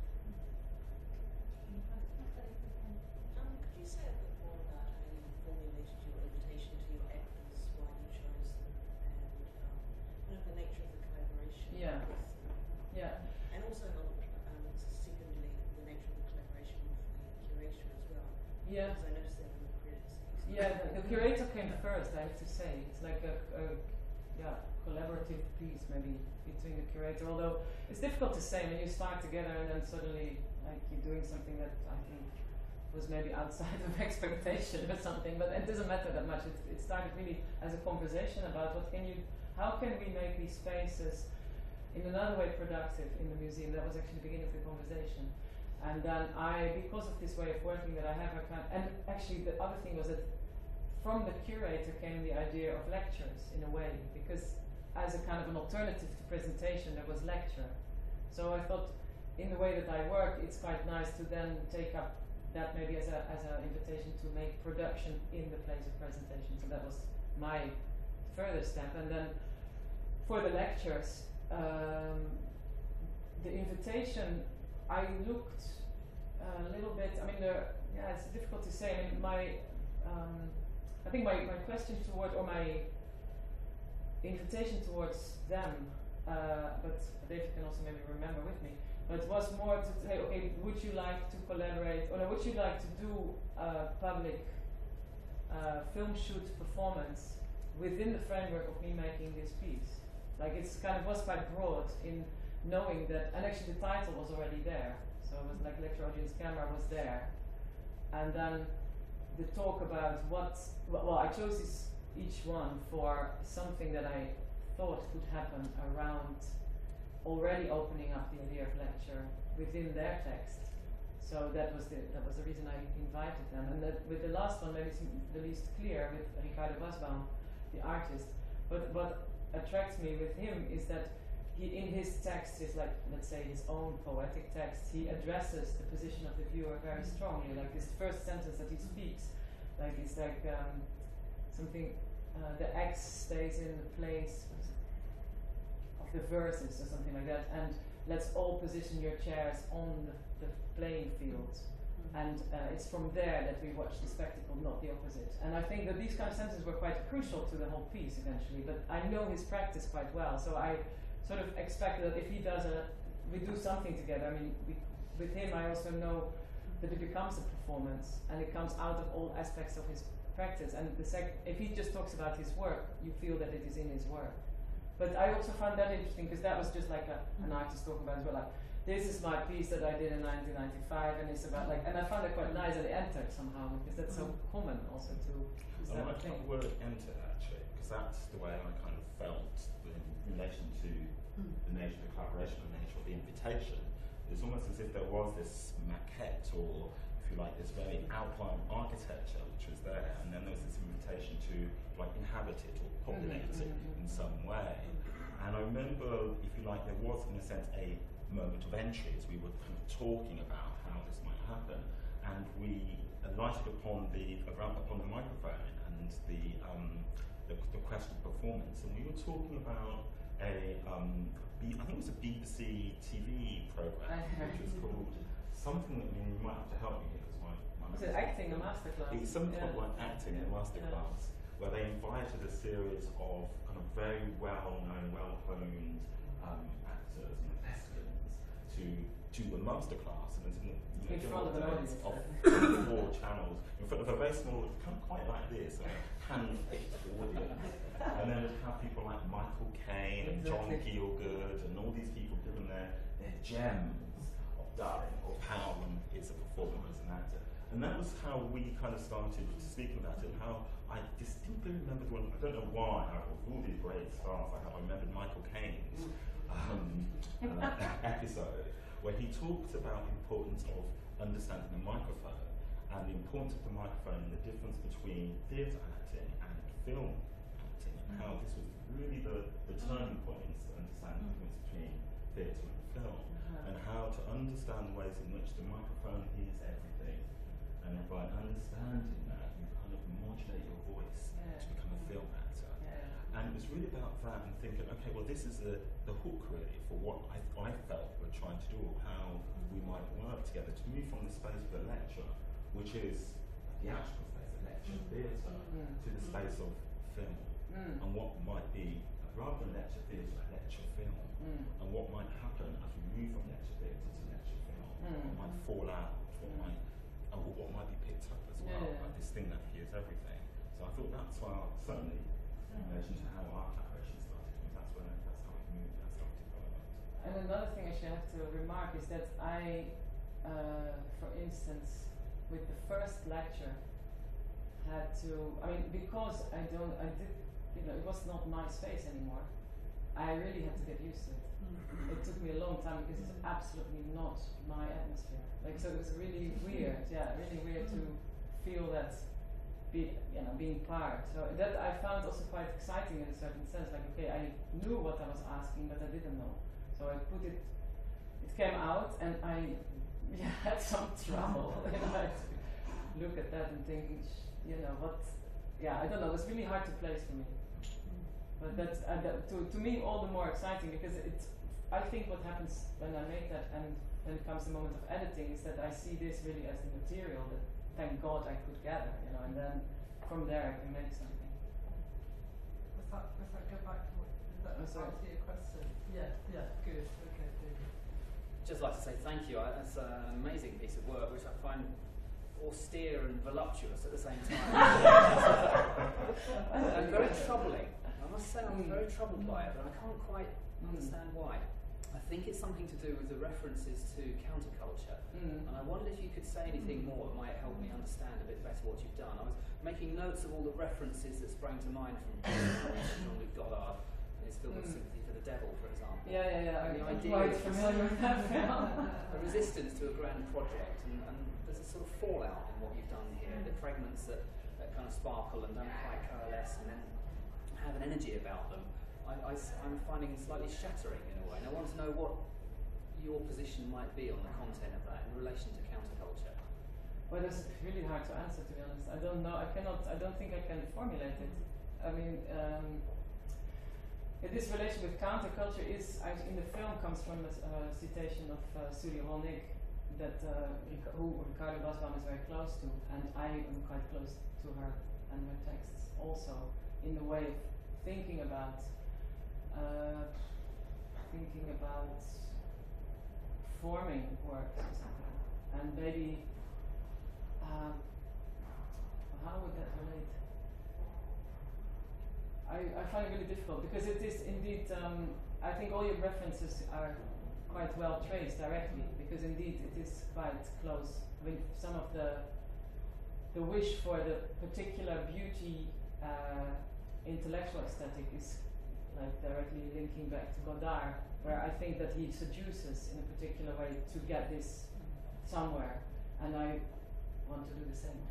Um, could you say a bit more about how you formulated your invitation to your actors, why you chose them, and um, kind of the nature of the collaboration Yeah. with them? Yeah. And also, um, secondly, the nature of the collaboration with the curator as well. Yeah. Because I noticed that in the credits. Yeah, the, the curator came first, I have to say. It's like a, a yeah, collaborative piece maybe between the curator, although it's difficult to say. I mean, you start together and then suddenly like you're doing something that I think was maybe outside of expectation or something, but it doesn't matter that much. It, it started really as a conversation about what can you, how can we make these spaces in another way productive in the museum. That was actually the beginning of the conversation. And then I, because of this way of working that I have, I can, and actually the other thing was that from the curator came the idea of lectures in a way, because as a kind of an alternative to presentation, there was lecture. So I thought, in the way that I work, it's quite nice to then take up that maybe as a as an invitation to make production in the place of presentation. So that was my further step. And then for the lectures, um, the invitation, I looked a little bit. I mean, there, yeah, it's difficult to say. I mean, my um, I think my, my question toward, or my invitation towards them, uh, but David can also maybe remember with me, but it was more to say, okay, would you like to collaborate, or no, would you like to do a public uh, film shoot performance within the framework of me making this piece? Like, it's kind of was quite broad in knowing that, and actually the title was already there, so it was like lecture, audience, camera was there, and then the talk about what, well, I chose this, each one for something that I thought could happen around already opening up the idea of lecture within their text. So that was the that was the reason I invited them. And that with the last one, maybe it's the least clear, with Ricardo Wasbaum, the artist. But what attracts me with him is that he, in his text, is like, let's say, his own poetic text, he addresses the position of the viewer very strongly. Like this first sentence that he speaks, like it's like um, something, uh, the X stays in the place of the verses or something like that, and let's all position your chairs on the, the playing field. Mm-hmm. And uh, it's from there that we watch the spectacle, not the opposite. And I think that these kind of sentences were quite crucial to the whole piece eventually, but I know his practice quite well, so I sort of expect that if he does a, we do something together. I mean, we, with him I also know that it becomes a performance, and it comes out of all aspects of his practice. And the sec if he just talks about his work, you feel that it is in his work. But I also found that interesting, because that was just like a, an artist talking about as well. Like, this is my piece that I did in nineteen ninety-five, and it's about like, and I found it quite nice that it entered somehow, because that's so common also to. I like the word enter actually, because that's the way I kind of felt in relation to the nature of the collaboration, the nature of the invitation. It's almost as if there was this maquette, or if you like, this very outline architecture which was there, and then there was this invitation to like inhabit it or populate it in some way. And I remember, if you like, there was in a sense a moment of entry as we were kind of talking about how this might happen, and we alighted upon the upon the microphone and the um, the, the question of performance, and we were talking about a um, B, I think it was a B B C T V program which was called something that, I mean, you might have to help me here because my, my was it acting a masterclass? It's something yeah. like acting a masterclass, yeah. where they invited a series of kind of very well-known, well-honed um, actors and thespians to do a masterclass, and it's in, you know, in front of an audience of four channels in front of a very small, kind of quite like this, a hand-picked audience, and then we'd have people like Michael Caine and John Gielgud and all these people given their their gems of daring or power and it's a performer as an actor. And that was how we kind of started speaking about it, and how I distinctly remember one, I don't know why, out of all these great stars I have, I remembered Michael Caine's um, uh, episode where he talked about the importance of understanding the microphone and the importance of the microphone and the difference between theatre acting and film acting, and how this was really the, the turning points to understand the difference between theatre and film, and how to understand the ways in which the microphone hears everything, and by understanding that you kind of modulate your voice Yeah. to become a film actor. Yeah. And it was really about that and thinking, okay, well this is the, the hook really for what I, I felt we were trying to do, or how we might work together to move from the space of a lecture, which is a theatrical space, a lecture theatre, Mm. to the space of film, Mm. and what might be, rather than lecture theatre, a lecture film, Mm. and what might happen as we move from lecture theatre to lecture film, Mm. what might fall out, what might, and what might be picked up as well, Yeah. like this thing that hears everything. So I thought that's why, certainly, in relation to how our collaboration started, that's where, that's how it moved, that's how it developed. And another thing I should have to remark is that I, uh, for instance, with the first lecture, had to, I mean, because I don't, I did, you know, it was not my space anymore, I really had to get used to it. It took me a long time because it's absolutely not my atmosphere. Like, so it was really weird, yeah, really weird to feel that, be, you know, being part. So that I found also quite exciting in a certain sense. Like, okay, I knew what I was asking, but I didn't know. So I put it, it came out, and I yeah, had some trouble. You know, I had to look at that and thinking, you know, what, yeah, I don't know, it was really hard to place for me. But that's, uh, that, to, to me, all the more exciting, because it's, I think what happens when I make that, and when it comes to the moment of editing, is that I see this really as the material that, thank God, I could gather, you know, and then from there I can make something. Was that, was that go back to what, did that Oh, sorry. answer your question? Yeah, yeah, good, okay, David. Just like to say thank you. I, that's an amazing piece of work, which I find austere and voluptuous at the same time. and very troubling. I must say I'm very troubled by it, but I can't quite understand why. I think it's something to do with the references to counterculture. Mm. And I wondered if you could say anything more that might help me understand a bit better what you've done. I was making notes of all the references that sprang to mind from Jean-Luc Godard and his film of Mm. Sympathy for the Devil, for example. Yeah, yeah, yeah. And the I'm idea quite of familiar with that film. a resistance to a grand project, and, and there's a sort of fallout in what you've done here. The fragments that, that kind of sparkle and don't quite coalesce and then have an energy about them, I, I, I'm finding slightly shattering in a way. And I want to know what your position might be on the content of that in relation to counterculture. Well, that's really hard to answer, to be honest. I don't know. I cannot. I don't think I can formulate it. I mean, um, this relation with counterculture is, I, in the film, comes from a uh, citation of uh, Sully Rolnick, that uh, Ric- who Ricardo Basbaum is very close to, and I am quite close to her and her texts also, in the way of thinking about, uh, thinking about forming works or something, and maybe. Um, how would that relate? I, I find it really difficult because it is indeed, um, I think all your references are quite well traced directly, because indeed it is quite close. I mean, some of the the wish for the particular beauty uh, intellectual aesthetic is like directly linking back to Godard, where I think that he seduces in a particular way to get this somewhere, and I want to do the same.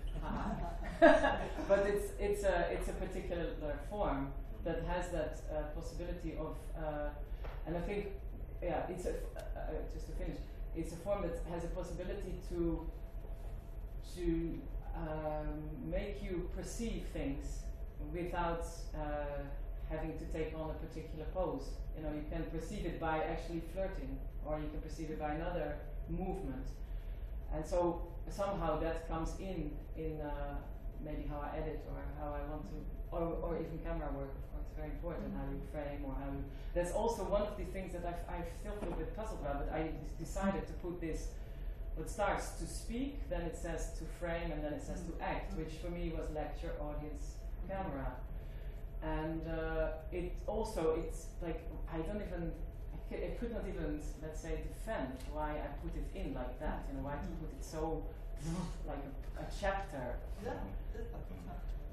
But it's it's a it's a particular form that has that uh, possibility of, uh, and I think, yeah, it's a uh, uh, just to finish, it's a form that has a possibility to to um, make you perceive things without uh, having to take on a particular pose. You know, you can perceive it by actually flirting, or you can perceive it by another movement, and so somehow that comes in in uh, maybe how I edit, or how I want to, or, or even camera work. Of course, very important, how you frame, or how you. That's also one of the things that I I still feel a bit puzzled about. But I decided to put this. What starts to speak, then it says to frame, and then it says to act, which for me was lecture, audience, camera. And uh, it also, it's like, I don't even, I, c- I could not even, let's say, defend why I put it in like that, you know, why to put it so, like a, a chapter. Yeah, just like a chapter.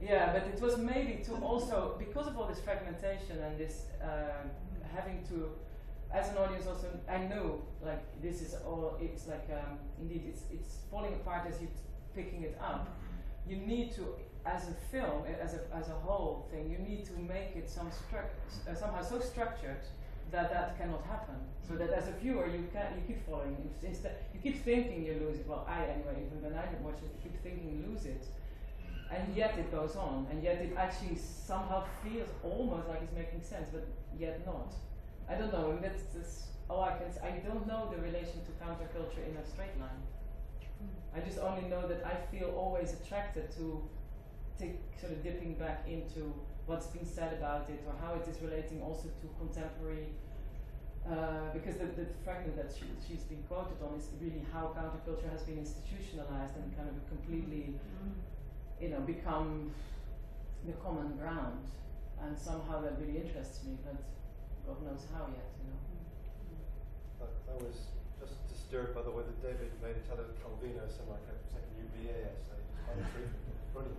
Yeah, but it was maybe to also, because of all this fragmentation and this um, having to, as an audience also, I know like this is all, it's like, um, indeed, it's, it's falling apart as you're picking it up. You need to, as a film, as a, as a whole thing, you need to make it some stru- uh, somehow so structured that that cannot happen. So that as a viewer, you can you keep following. Instead, you keep thinking you lose it. Well, I anyway, even when I watch it, you keep thinking you lose it. And yet it goes on, and yet it actually somehow feels almost like it's making sense, but yet not. I don't know, and that's, that's all I can say. I don't know the relation to counterculture in a straight line. I just only know that I feel always attracted to take, sort of dipping back into what's been said about it, or how it is relating also to contemporary, uh, because the, the fragment that she, she's been quoted on is really how counterculture has been institutionalized and kind of completely mm. you know, become the common ground, and somehow that really interests me, but God knows how yet, you know. I, I was just disturbed by the way that David made Italo Calvino sound like a second U B A essay. Brilliant.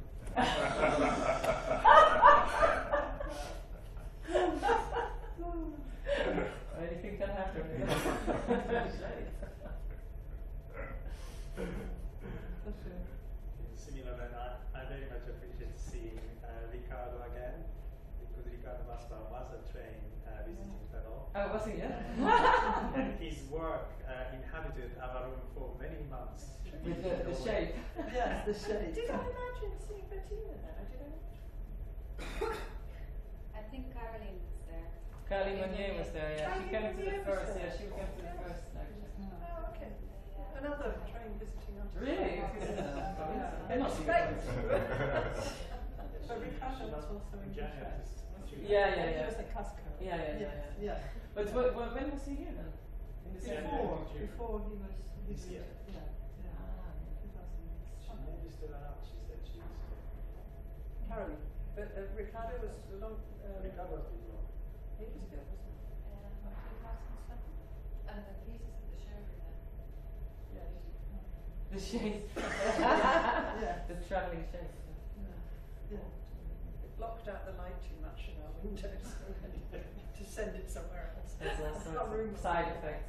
Anything can happen. Similar, and I, I very much appreciate seeing uh, Ricardo again, because Ricardo Basta was a train uh, visiting fellow. Oh, was he? Yeah. And his work uh, inhabited our room for many months. With the, the shape. Yes, the shape. Did I imagine seeing Bettina there? Did I? I think Caroline was there. Caroline Monnier was there, yeah. She came to the first, yeah, she came to the Yes. first lecture. Oh, okay. Another train visiting artist. Really? Yeah. They must be Great. good. But Ricardo was also in Janet. Yeah, yeah, He yeah. was at Costco. Yeah, yeah, yeah, Yes, yeah. yeah. But wh- wh- when was he here then? In the same Before, June. before he was, he This was, year. yeah, yeah, Ah. two thousand She may be still around. She said she was. Caroline, but uh, Ricardo was a long. Um, Ricardo was before. Ages ago, wasn't it? Uh, two thousand seven. And the pieces of the show were then. Yes. The shape. Yeah. The travelling shape. Yeah. It blocked out the light too much in our windows, so we had to send it somewhere else. There's all Our sorts room of was- side effects.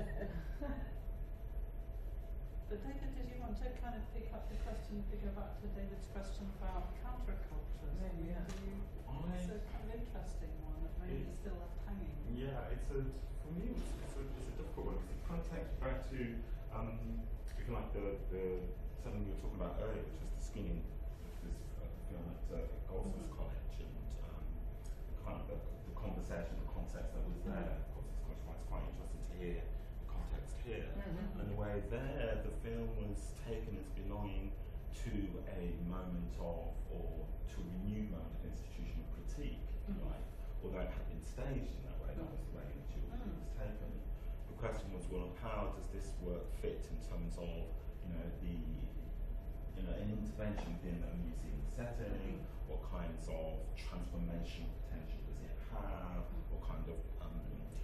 But David, did you want to kind of pick up the question, to go back to David's question about counterculture? Maybe, yeah. You, I- it's a kind of interesting one that maybe is It- still left hanging. Yeah, it's a for me it's, it's, a, it's a difficult one because it kind of takes you back to um, if you like the, the something we were talking about earlier, which was the screening of this uh, film at uh, Goldsmiths Mhm. College, and um, the kind of the, the conversation, the context that was there. Of course, it's quite, it's quite interesting to hear the context here. Mhm. And the way there, the film was taken as belonging to a moment of, or to a renewed moment of institutional critique, if you Mhm. like. Although it had been staged in that way, that was the way in which it was, it was taken. The question was, well, how does this work fit in terms of, you know, the, you know, an intervention within a museum setting? What kinds of transformational potential does it have? What kind of um,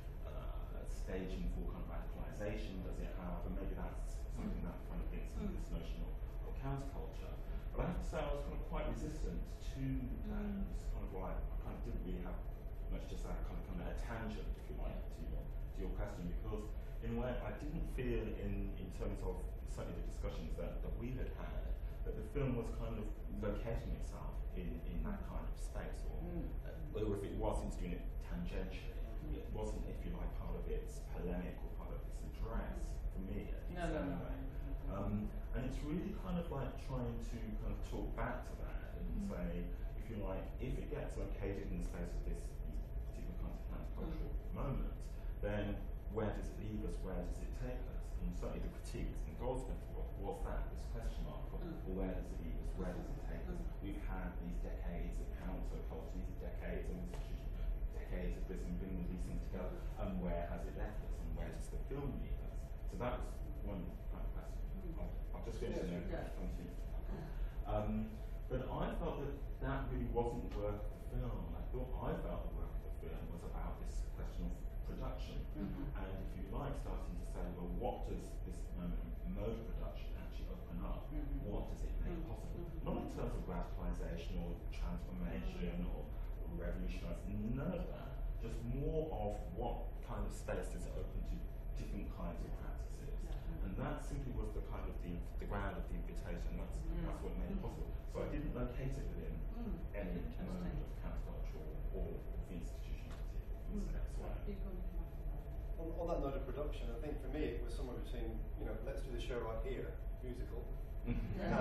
uh, staging for kind of radicalization does it have? And maybe that's something that kind of fits into this notion of, of counterculture. But I have to say, I was kind of quite resistant to that. Mm. It's kind of like I kind of didn't really have much to say, kind of kind of a tangent, if you like, to your to your question, because in a way I didn't feel in in terms of certainly the discussions that, that we had had that the film was kind of locating itself in, in that kind of space, or Mm. uh, or if it was, it was doing it tangentially. It wasn't, if you like, part of its polemic or part of its address for me. At No, least no, no. anyway. Um, and it's really kind of like trying to kind of talk back to that and Mm. say, if you like, if it gets located in the space of this these particular kinds of countercultural moments, then where does it leave us? Where does it take us? And certainly the critiques in Goldsmith was, was that, this question mark of, Mm. well, where does it leave us? Where does it take us? We've had these decades of counterculture, these decades of institution, decades of this and bringing these things together, and where has it left us? And where does the film leave us? So that was one kind of question. I'll, I'll just finish and then Yeah. come to you. Um, but I felt that that really wasn't the work of the film. I thought I felt the work of the film was about this question of production, Mhm. and if you like, starting to say, well, what does this moment mode of production actually open up? Mm-hmm. What does it make Mm-hmm. possible? Not in terms of radicalization or transformation or revolutionizing, none of that. Just more of what kind of space does it open to different kinds of practices. Mm-hmm. And that simply was the kind of the, the ground of the invitation. That's, Mm. that's what made it possible. So I didn't locate it within Mm. any Interesting. moment of counterculture or, or the institution in particular. Mm. That's why. People can have On, on that note of production, I think for me it was somewhere between, you know, let's do the show right here, musical, and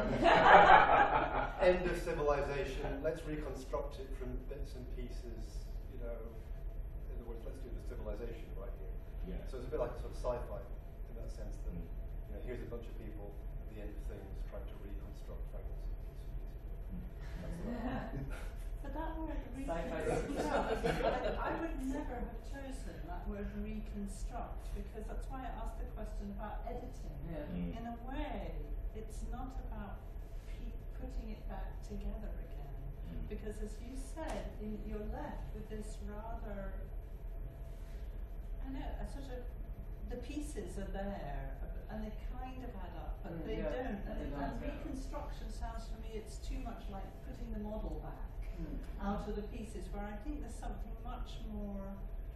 end of civilization, let's reconstruct it from bits and pieces, you know, in other words, let's do the civilization right here. Yeah. So it's a bit like a sort of sci-fi in that sense that, you know, here's a bunch of people at the end of things trying to reconstruct fragments of bits and pieces. But that word Sci-fi. reconstruct, I, I would never have chosen that word reconstruct because that's why I asked the question about editing. Yeah. Mm. In a way, it's not about pe- putting it back together again. Mm. Because as you said, in, you're left with this rather, I know, a sort of, the pieces are there uh, and they kind of add up, but Mm, they yeah, don't. And, they it- don't, and yeah. reconstruction sounds to me, it's too much like putting the model back Mm. out of the pieces, where I think there's something much more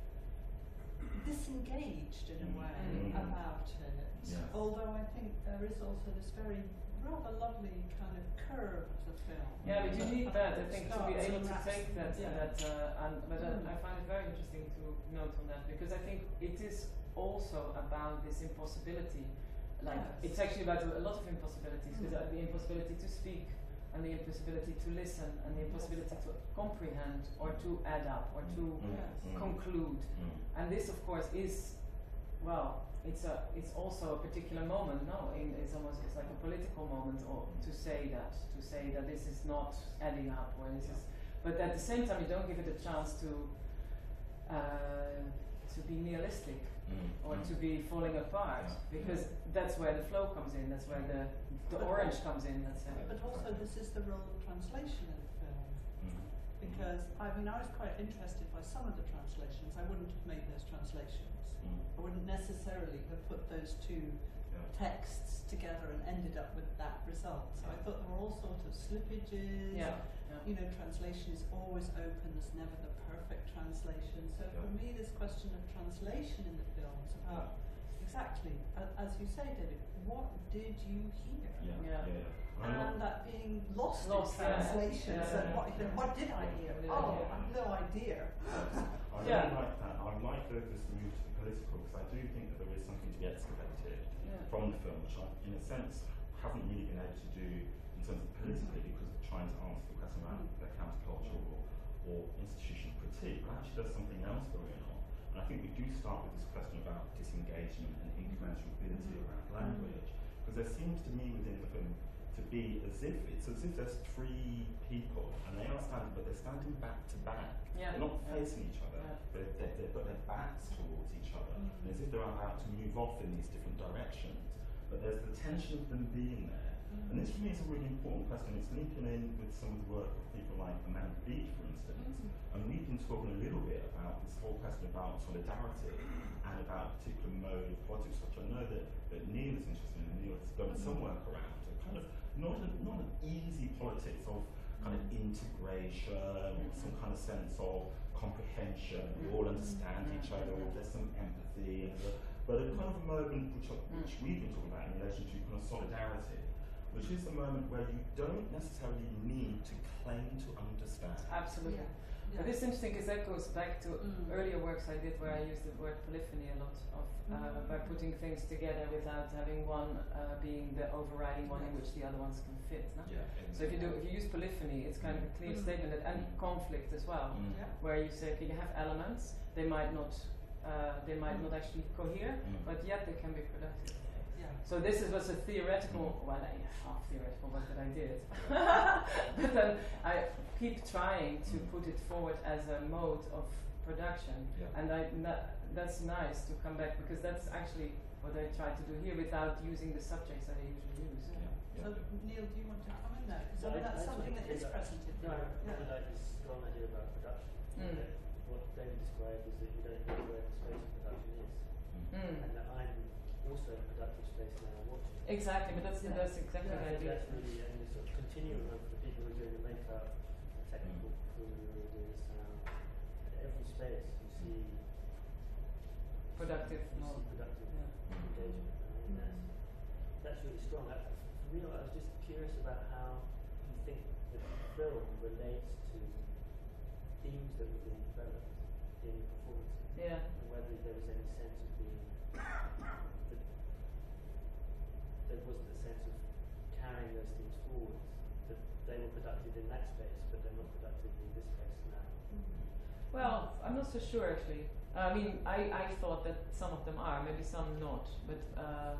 disengaged in a Mm. way Mm. about it. Yes. Although I think there is also this very rather lovely kind of curve of the film. Yeah, but you need that, I think, to be Starts able and to wraps take that. things, yeah. that uh, and, but Mm. uh, I find it very interesting to note on that because I think it is also about this impossibility. Like Yes. it's actually about a lot of impossibilities because Mm. the impossibility to speak, and the impossibility to listen, and the impossibility to comprehend or to add up or to Mm. Yes. Mm. conclude. Mm. And this, of course, is well. It's a. It's also a particular moment. No, in, it's almost. It's like a political moment, or to say that, to say that this is not adding up, or this is. But at the same time, you don't give it a chance to. Uh, to be nihilistic Mm. or Mm. to be falling apart, Yeah. because that's where the flow comes in. That's where the the But orange al- comes in. Let's say. But also, this is the role of translation in the film. Mm. Because, I mean, I was quite interested by some of the translations. I wouldn't have made those translations. Mm. I wouldn't necessarily have put those two Yeah. texts together and ended up with that result. So I thought there were all sorts of slippages. Yeah, yeah. You know, translation is always open, there's never the perfect translation. So for Yeah. me, this question of translation in the film is about exactly, a- as you say, David, what did you hear? Yeah. Yeah. Yeah. yeah. I'm And not- that being lost, Lost, in yeah. translations, Yeah. and what, you know, what did I hear? Yeah. Oh, Yeah. I have no idea. I really Yeah. like that. I like the, this move to the political because I do think that there is something to be excavated Yeah. from the film, which I, in a sense, haven't really been able to do in terms of politically because of trying to answer the question about the counterculture or, or institutional critique, but actually there's something else going on. And I think we do start with this question about disengagement and incommensurability around language, because there seems to me within the film to be as if it's as if there's three people and they are standing, but they're standing back to back. Yeah. They're not Yeah. facing each other. Yeah. They're, they're, they've got their backs towards each other, Mm. and as if they're about to move off in these different directions. But there's the tension of them being there. And this for me is a really important question. It's linking in with some of the work of people like Amanda Beach, for instance. Mm. And we've been talking a little bit about this whole question about solidarity and about a particular mode of politics, which I know that, that Neil is interested in. Neil has done some work around a kind of not a, not an easy politics of kind of integration or some kind of sense of comprehension. We all understand each other. There's some empathy, and a, but a kind of a moment which, I- which we've been talking about in relation to kind of solidarity, which is the moment where you don't necessarily need to claim to understand. Absolutely. Yeah. But it's interesting because that goes back to Mm. earlier works I did where I used the word polyphony a lot of uh, Mm. by putting things together without having one uh, being the overriding one in Yes. which the other ones can fit. No? Yeah. So if you do if you use polyphony, it's kind of a clear Mm. statement that, and conflict as well, Mm. Yeah. where you say okay, you have elements, they might not uh, they might not actually cohere, Mm. but yet they can be productive. Yeah. So this is, was a theoretical, well, I, half theoretical work that I did, but then I keep trying to put it forward as a mode of production, Yeah. and I na- that's nice to come back because that's actually what I try to do here without using the subjects that I usually use. Yeah. Yeah. So, Neil, do you want to come in there? Because No, I- that's I just something wanted that to is pick up- present in No, there. I really like this strong idea about production. Mm. That what David described is that you don't know where the space of production is. Mm. And that I'm also in a productive space now watching. Exactly, but that's Yeah. that's exactly Yeah, the I think idea. that's really and the sort of continuum of the people who are doing the makeup, the technical crew who are doing the sound. At every space you see Productive you mode. see productive Yeah. engagement. I mean, that's that's really strong. I, for me, I was just curious about how you think the film relates to themes that were being developed in the performances. Yeah. And whether there was any sense of being that there wasn't a sense of carrying those themes forward, that they were productive in that space, but they're not productive in this space now. Well, I'm not so sure actually. I mean, I, I thought that some of them are, maybe some not, but uh,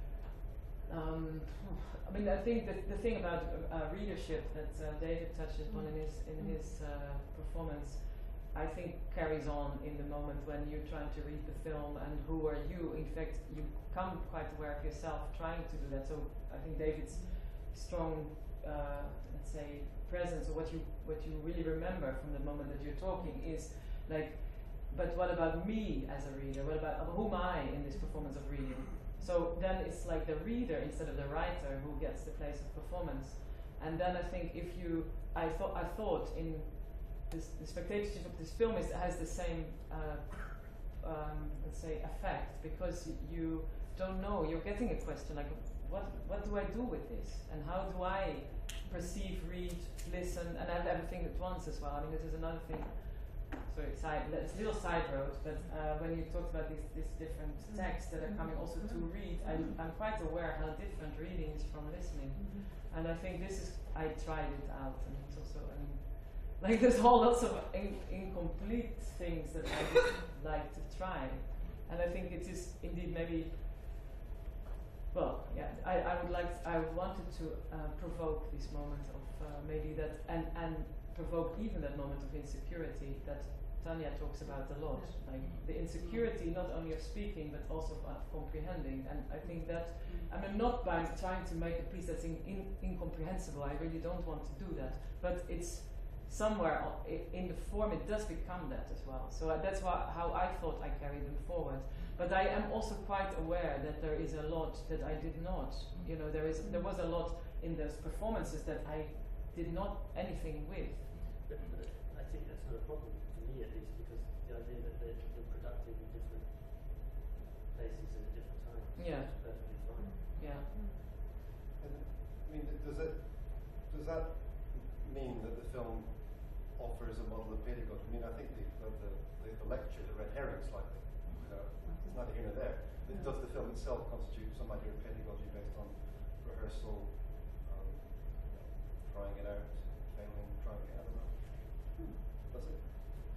um, I mean, I think that the thing about uh, uh, readership that uh, David touched upon in his in his uh, performance, I think carries on in the moment when you're trying to read the film and who are you. In fact, you come quite aware of yourself trying to do that. So I think David's strong, uh, let's say, presence, or what you what you really remember from the moment that you're talking is like, but what about me as a reader? What about who am I in this performance of reading? So then it's like the reader instead of the writer who gets the place of performance. And then I think if you, I thought I thought in this, the spectatorship of this film is has the same, uh, um, let's say, effect, because you don't know. You're getting a question like, what what do I do with this, and how do I perceive, read, listen, and have everything at once as well. I mean, this is another thing. Sorry, side, it's a little side road, but uh, when you talked about these, these different texts that are coming also to read, I'm, I'm quite aware how different reading is from listening. Mm-hmm. And I think this is, I tried it out, and it's also, I mean, like there's whole lots of in, incomplete things that I would like to try. And I think it is indeed maybe, well, yeah, I, I would like, I wanted to uh, provoke this moment of uh, maybe that, and, and provoke even that moment of insecurity that Tanya talks about a lot, like the insecurity not only of speaking but also of, of comprehending. And I think that I mean, not by trying to make a piece that's in, in, incomprehensible. I really don't want to do that, but it's somewhere in the form it does become that as well. So uh, that's why, how I thought I carried them forward. But I am also quite aware that there is a lot that I did not. You know, there is there was a lot in those performances that I did not anything with. But, but I think that's not a problem for me, at least, because the idea that they're, they're productive in different places and at different times Yeah. is perfectly fine. Yeah. And, I mean, does it does that mean that the film offers a model of pedagogy? I mean, I think the the, the, the, the lecture, the red herring slightly, you know, it's neither here nor there. But does the film itself constitute some idea of pedagogy based on rehearsal, um, trying it out, failing, trying it out? I don't know. Does it?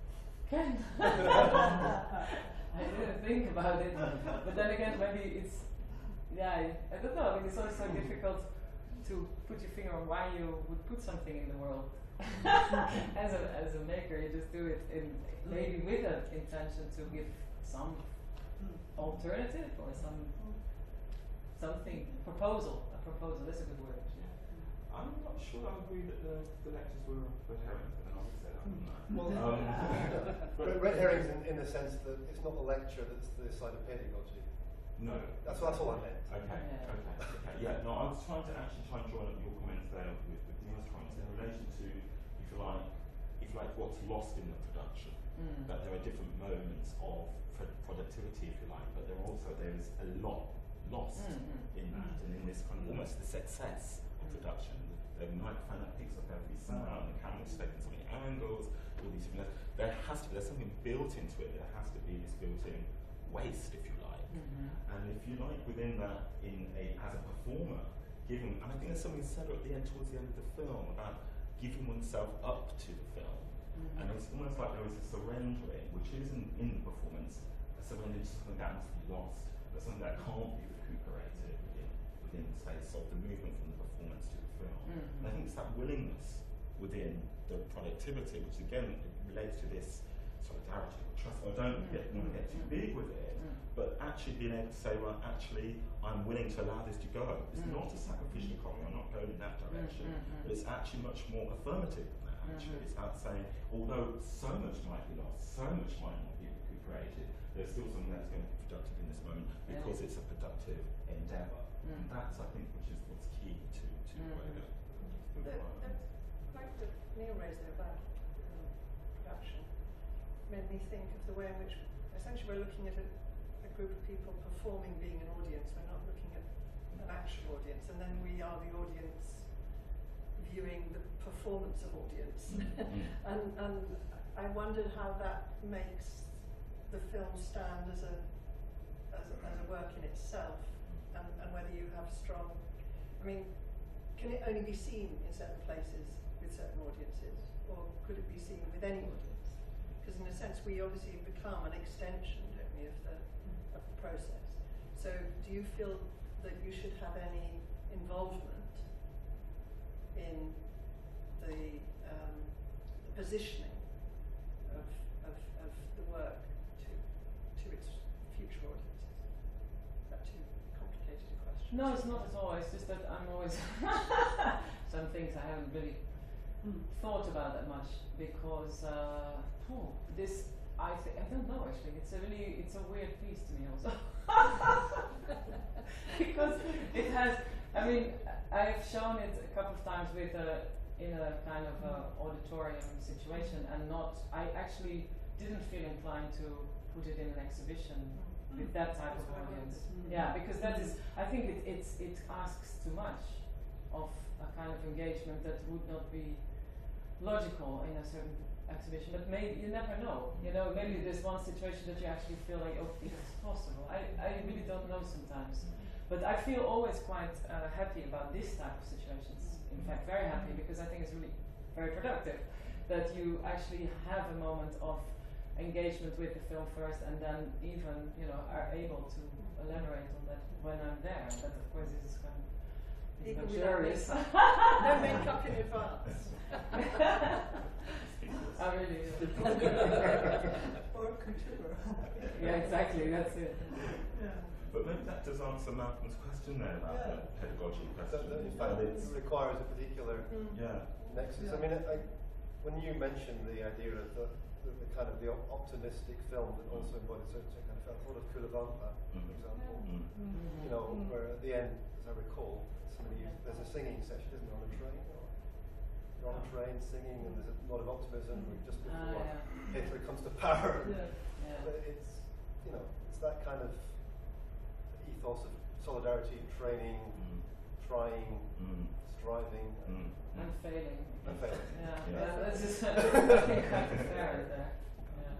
I didn't think about it, but then again, maybe it's, yeah, I, I don't know. I mean, it's always so difficult to put your finger on why you would put something in the world. as a as a maker, you just do it in maybe with an intention to give some alternative or some something proposal. A proposal. That's a good word. I'm not sure I agree that the, the lectures were red herrings, and then obviously I don't know. Well, um, red, red herrings in, in the sense that it's not the lecture that's the side of pedagogy. No. That's, that's all I meant. Okay, okay, okay. Yeah, no, I was trying to actually try and join up your comments there with, with Dina's comments in relation to, if you like, if you like, what's lost in the production. Mm. That there are different moments of pro productivity, if you like, but there also there is a lot lost mm-hmm. in that, and in this kind of almost the success of production. The microphone that picks up every sound, the camera's taking so many angles, all these different. There has to be, there's something built into it. There has to be this built-in waste, if you like. Mm-hmm. And if you like, within that, in a as a performer, giving, and I think there's something said at the end, towards the end of the film, about giving oneself up to the film. Mm-hmm. And it's almost like there is a surrendering, which isn't in the performance, a surrender to something that must be lost, but something that can't be recuperated within, within the space of the movement from the performance to the film. Mm-hmm. And I think it's that willingness within the productivity, which again relates to this solidarity or trust. I don't mm-hmm. get, want to get too big with it, mm-hmm. but actually being able to say, well, actually, I'm willing to allow this to go. It's mm-hmm. not a sacrificial economy, I'm not going in that direction, mm-hmm. but it's actually much more affirmative than that, actually. Mm-hmm. It's about saying, although so much might be lost, so much might not be recuperated, there's still something that's going to be productive in this moment because feels it's a productive endeavour. Mm. And that's, I think, which is what's key to, to Mm. what we're The, the point that Neil raised there about um, production made me think of the way in which essentially we're looking at a, a group of people performing being an audience. We're not looking at an actual audience, and then we are the audience viewing the performance of audience. and, and I wondered how that makes the film stand as a as a, as a work in itself, and, and whether you have strong, I mean, can it only be seen in certain places with certain audiences, or could it be seen with any audience? Because in a sense we obviously become an extension, don't we, of the, of the process. So do you feel that you should have any involvement in the, um, the positioning of, of, of the work to, to its future audiences? Is that too complicated a question? No, it's not at all. It's just that I'm always some things I haven't really mm. thought about that much because uh, oh, this I think I don't know actually. It's a really it's a weird piece to me also because it has. I mean, I've shown it a couple of times with a in a kind of a auditorium situation, and not. I actually didn't feel inclined to put it in an exhibition mm. with that type That's of audience. Mm. Yeah, because that is. I think it it's it asks too much of a kind of engagement that would not be logical in a certain exhibition. But maybe you never know. You know, maybe there's one situation that you actually feel like, oh, this is possible. I I really don't know sometimes. But I feel always quite uh, happy about this type of situations. In fact, very happy because I think it's really very productive that you actually have a moment of engagement with the film first, and then even you know are able to elaborate on that when I'm there. But of course, this is kind of Even luxurious. without makeup. No makeup in advance. I really. Or couture. Yeah, exactly. That's it. Yeah. But maybe that does answer Malcolm's question there about Yeah. the pedagogy question. That, that in fact, it requires a particular Mm. Yeah. nexus. Yeah. I mean, I, I, when you mentioned the idea of the, the, the kind of the op- optimistic film that also embodies a certain kind of, I thought of Kulavampa, Mm. for example. Mm. Mm. You know, Mm. where at the end, as I recall, somebody used, there's a singing session, isn't there, on a train? Or you're on a train singing, and there's a lot of optimism Mm. just Ah, before yeah. Hitler comes to power. Yeah. Yeah. But it's, you know, it's that kind of ethos of solidarity, training, Mm. trying, Mm. striving, Mm. And failing. and failing. Yeah, Yeah. yeah. That's just I think kind of fair there. Yeah.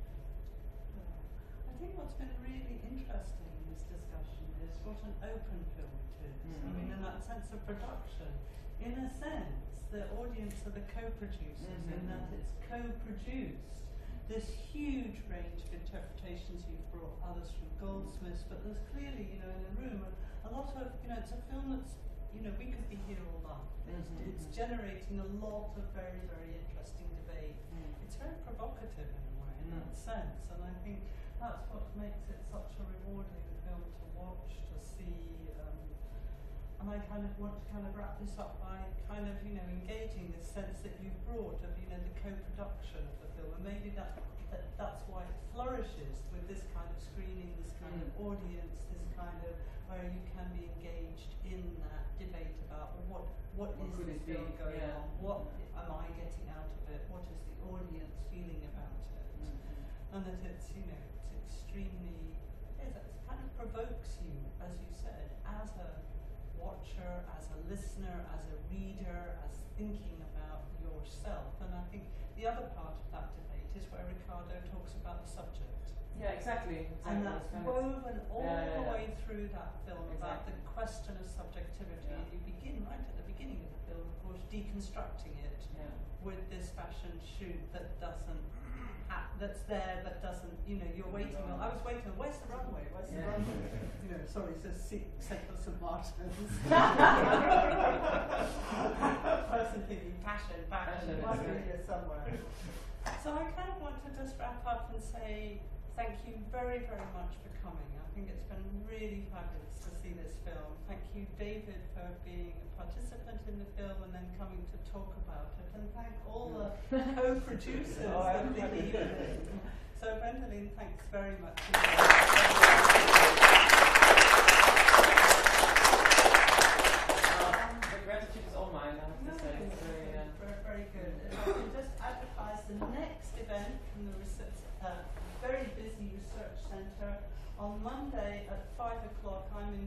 I think what's been really interesting in this discussion is what an open film it is. I mean, in that sense of production. In a sense, the audience are the co-producers Mhm. in that it's co-produced. This huge range of interpretations. You've brought others from Goldsmiths, but there's clearly, you know, in the room a, a lot of, you know, it's a film that's, you know, we could be here all night. It's, Mhm. it's generating a lot of very, very interesting debate. Mm. It's very provocative in a way, in Mm. that sense, and I think that's what makes it such a rewarding film to watch, to see. Um, and I kind of want to kind of wrap this up by kind of, you know, engaging this sense that you've brought of, you know, the co-production of the film, and maybe that, that that's why it flourishes with this kind of screening, this kind Mm. of audience, this kind of where you can be engaged in that debate about what what, What is could this it be? film going Yeah. on, what am I getting out of it, what is the audience feeling about it, Mm-hmm. and that it's, you know, it's extremely, it, is, it kind of provokes you, as you said, as a watcher, as a listener, as a reader, as thinking about yourself. And I think the other part of that debate is where Ricardo talks about the subject. Yeah, exactly. exactly. And that's It's kind of- woven all yeah, yeah, the yeah. way through that film about the Exactly. question of subjectivity. Yeah. And you begin right at the beginning of the film, of course, deconstructing it Yeah. with this fashion shoot that doesn't, ha- that's there but doesn't, you know, you're waiting on, I was waiting on, where's the runway, where's the Yeah. runway? You know, sorry, it says Central Saint Martin's. Person thinking, passion, passion, it must be here somewhere. So I kind of want to just wrap up and say thank you very, very much for coming. I think it's been really fabulous to see this film. Thank you, David, for being a participant in the film and then coming to talk about it. And thank all the co-producers Oh, of the everybody. evening. So, Brendaline, thanks very much.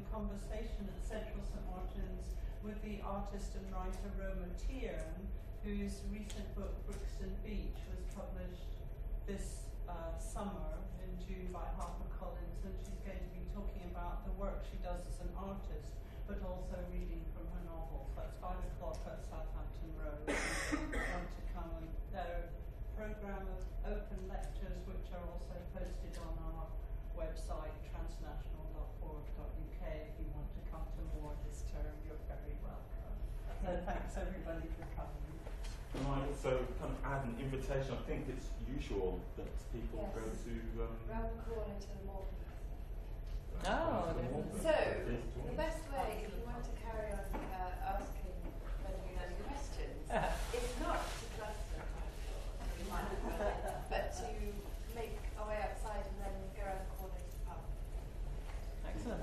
conversation at Central Saint Martin's with the artist and writer Roma Tiern, whose recent book Brixton Beach was published this uh, summer in June by HarperCollins, and she's going to be talking about the work she does as an artist, but also reading from her novels. That's five o'clock at Southampton Road. If you want to come, and there are a programme of open lectures which are also posted on our website, transnational dot org dot U K. If you want to come to more this term, you're very welcome. So thanks everybody for coming. Right, so kind of add an invitation. I think it's usual that people Yes. go to. Um, Round the corner to the Morgan. Oh, So, the best way, if you want to carry on uh, asking Benjamin any questions, is not to cluster, you might have done it, but to make our way outside and then go around the corner to the pub. Excellent.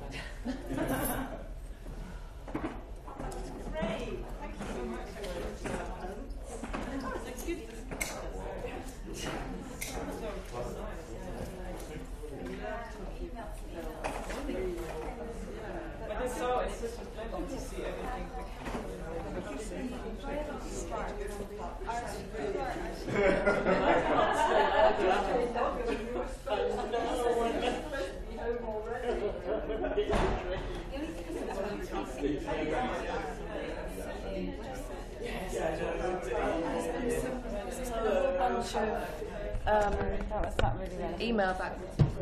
Great. Thank you so much. That was a good discussion. But it's so, it's such a pleasure to see everything. bunch of um, email back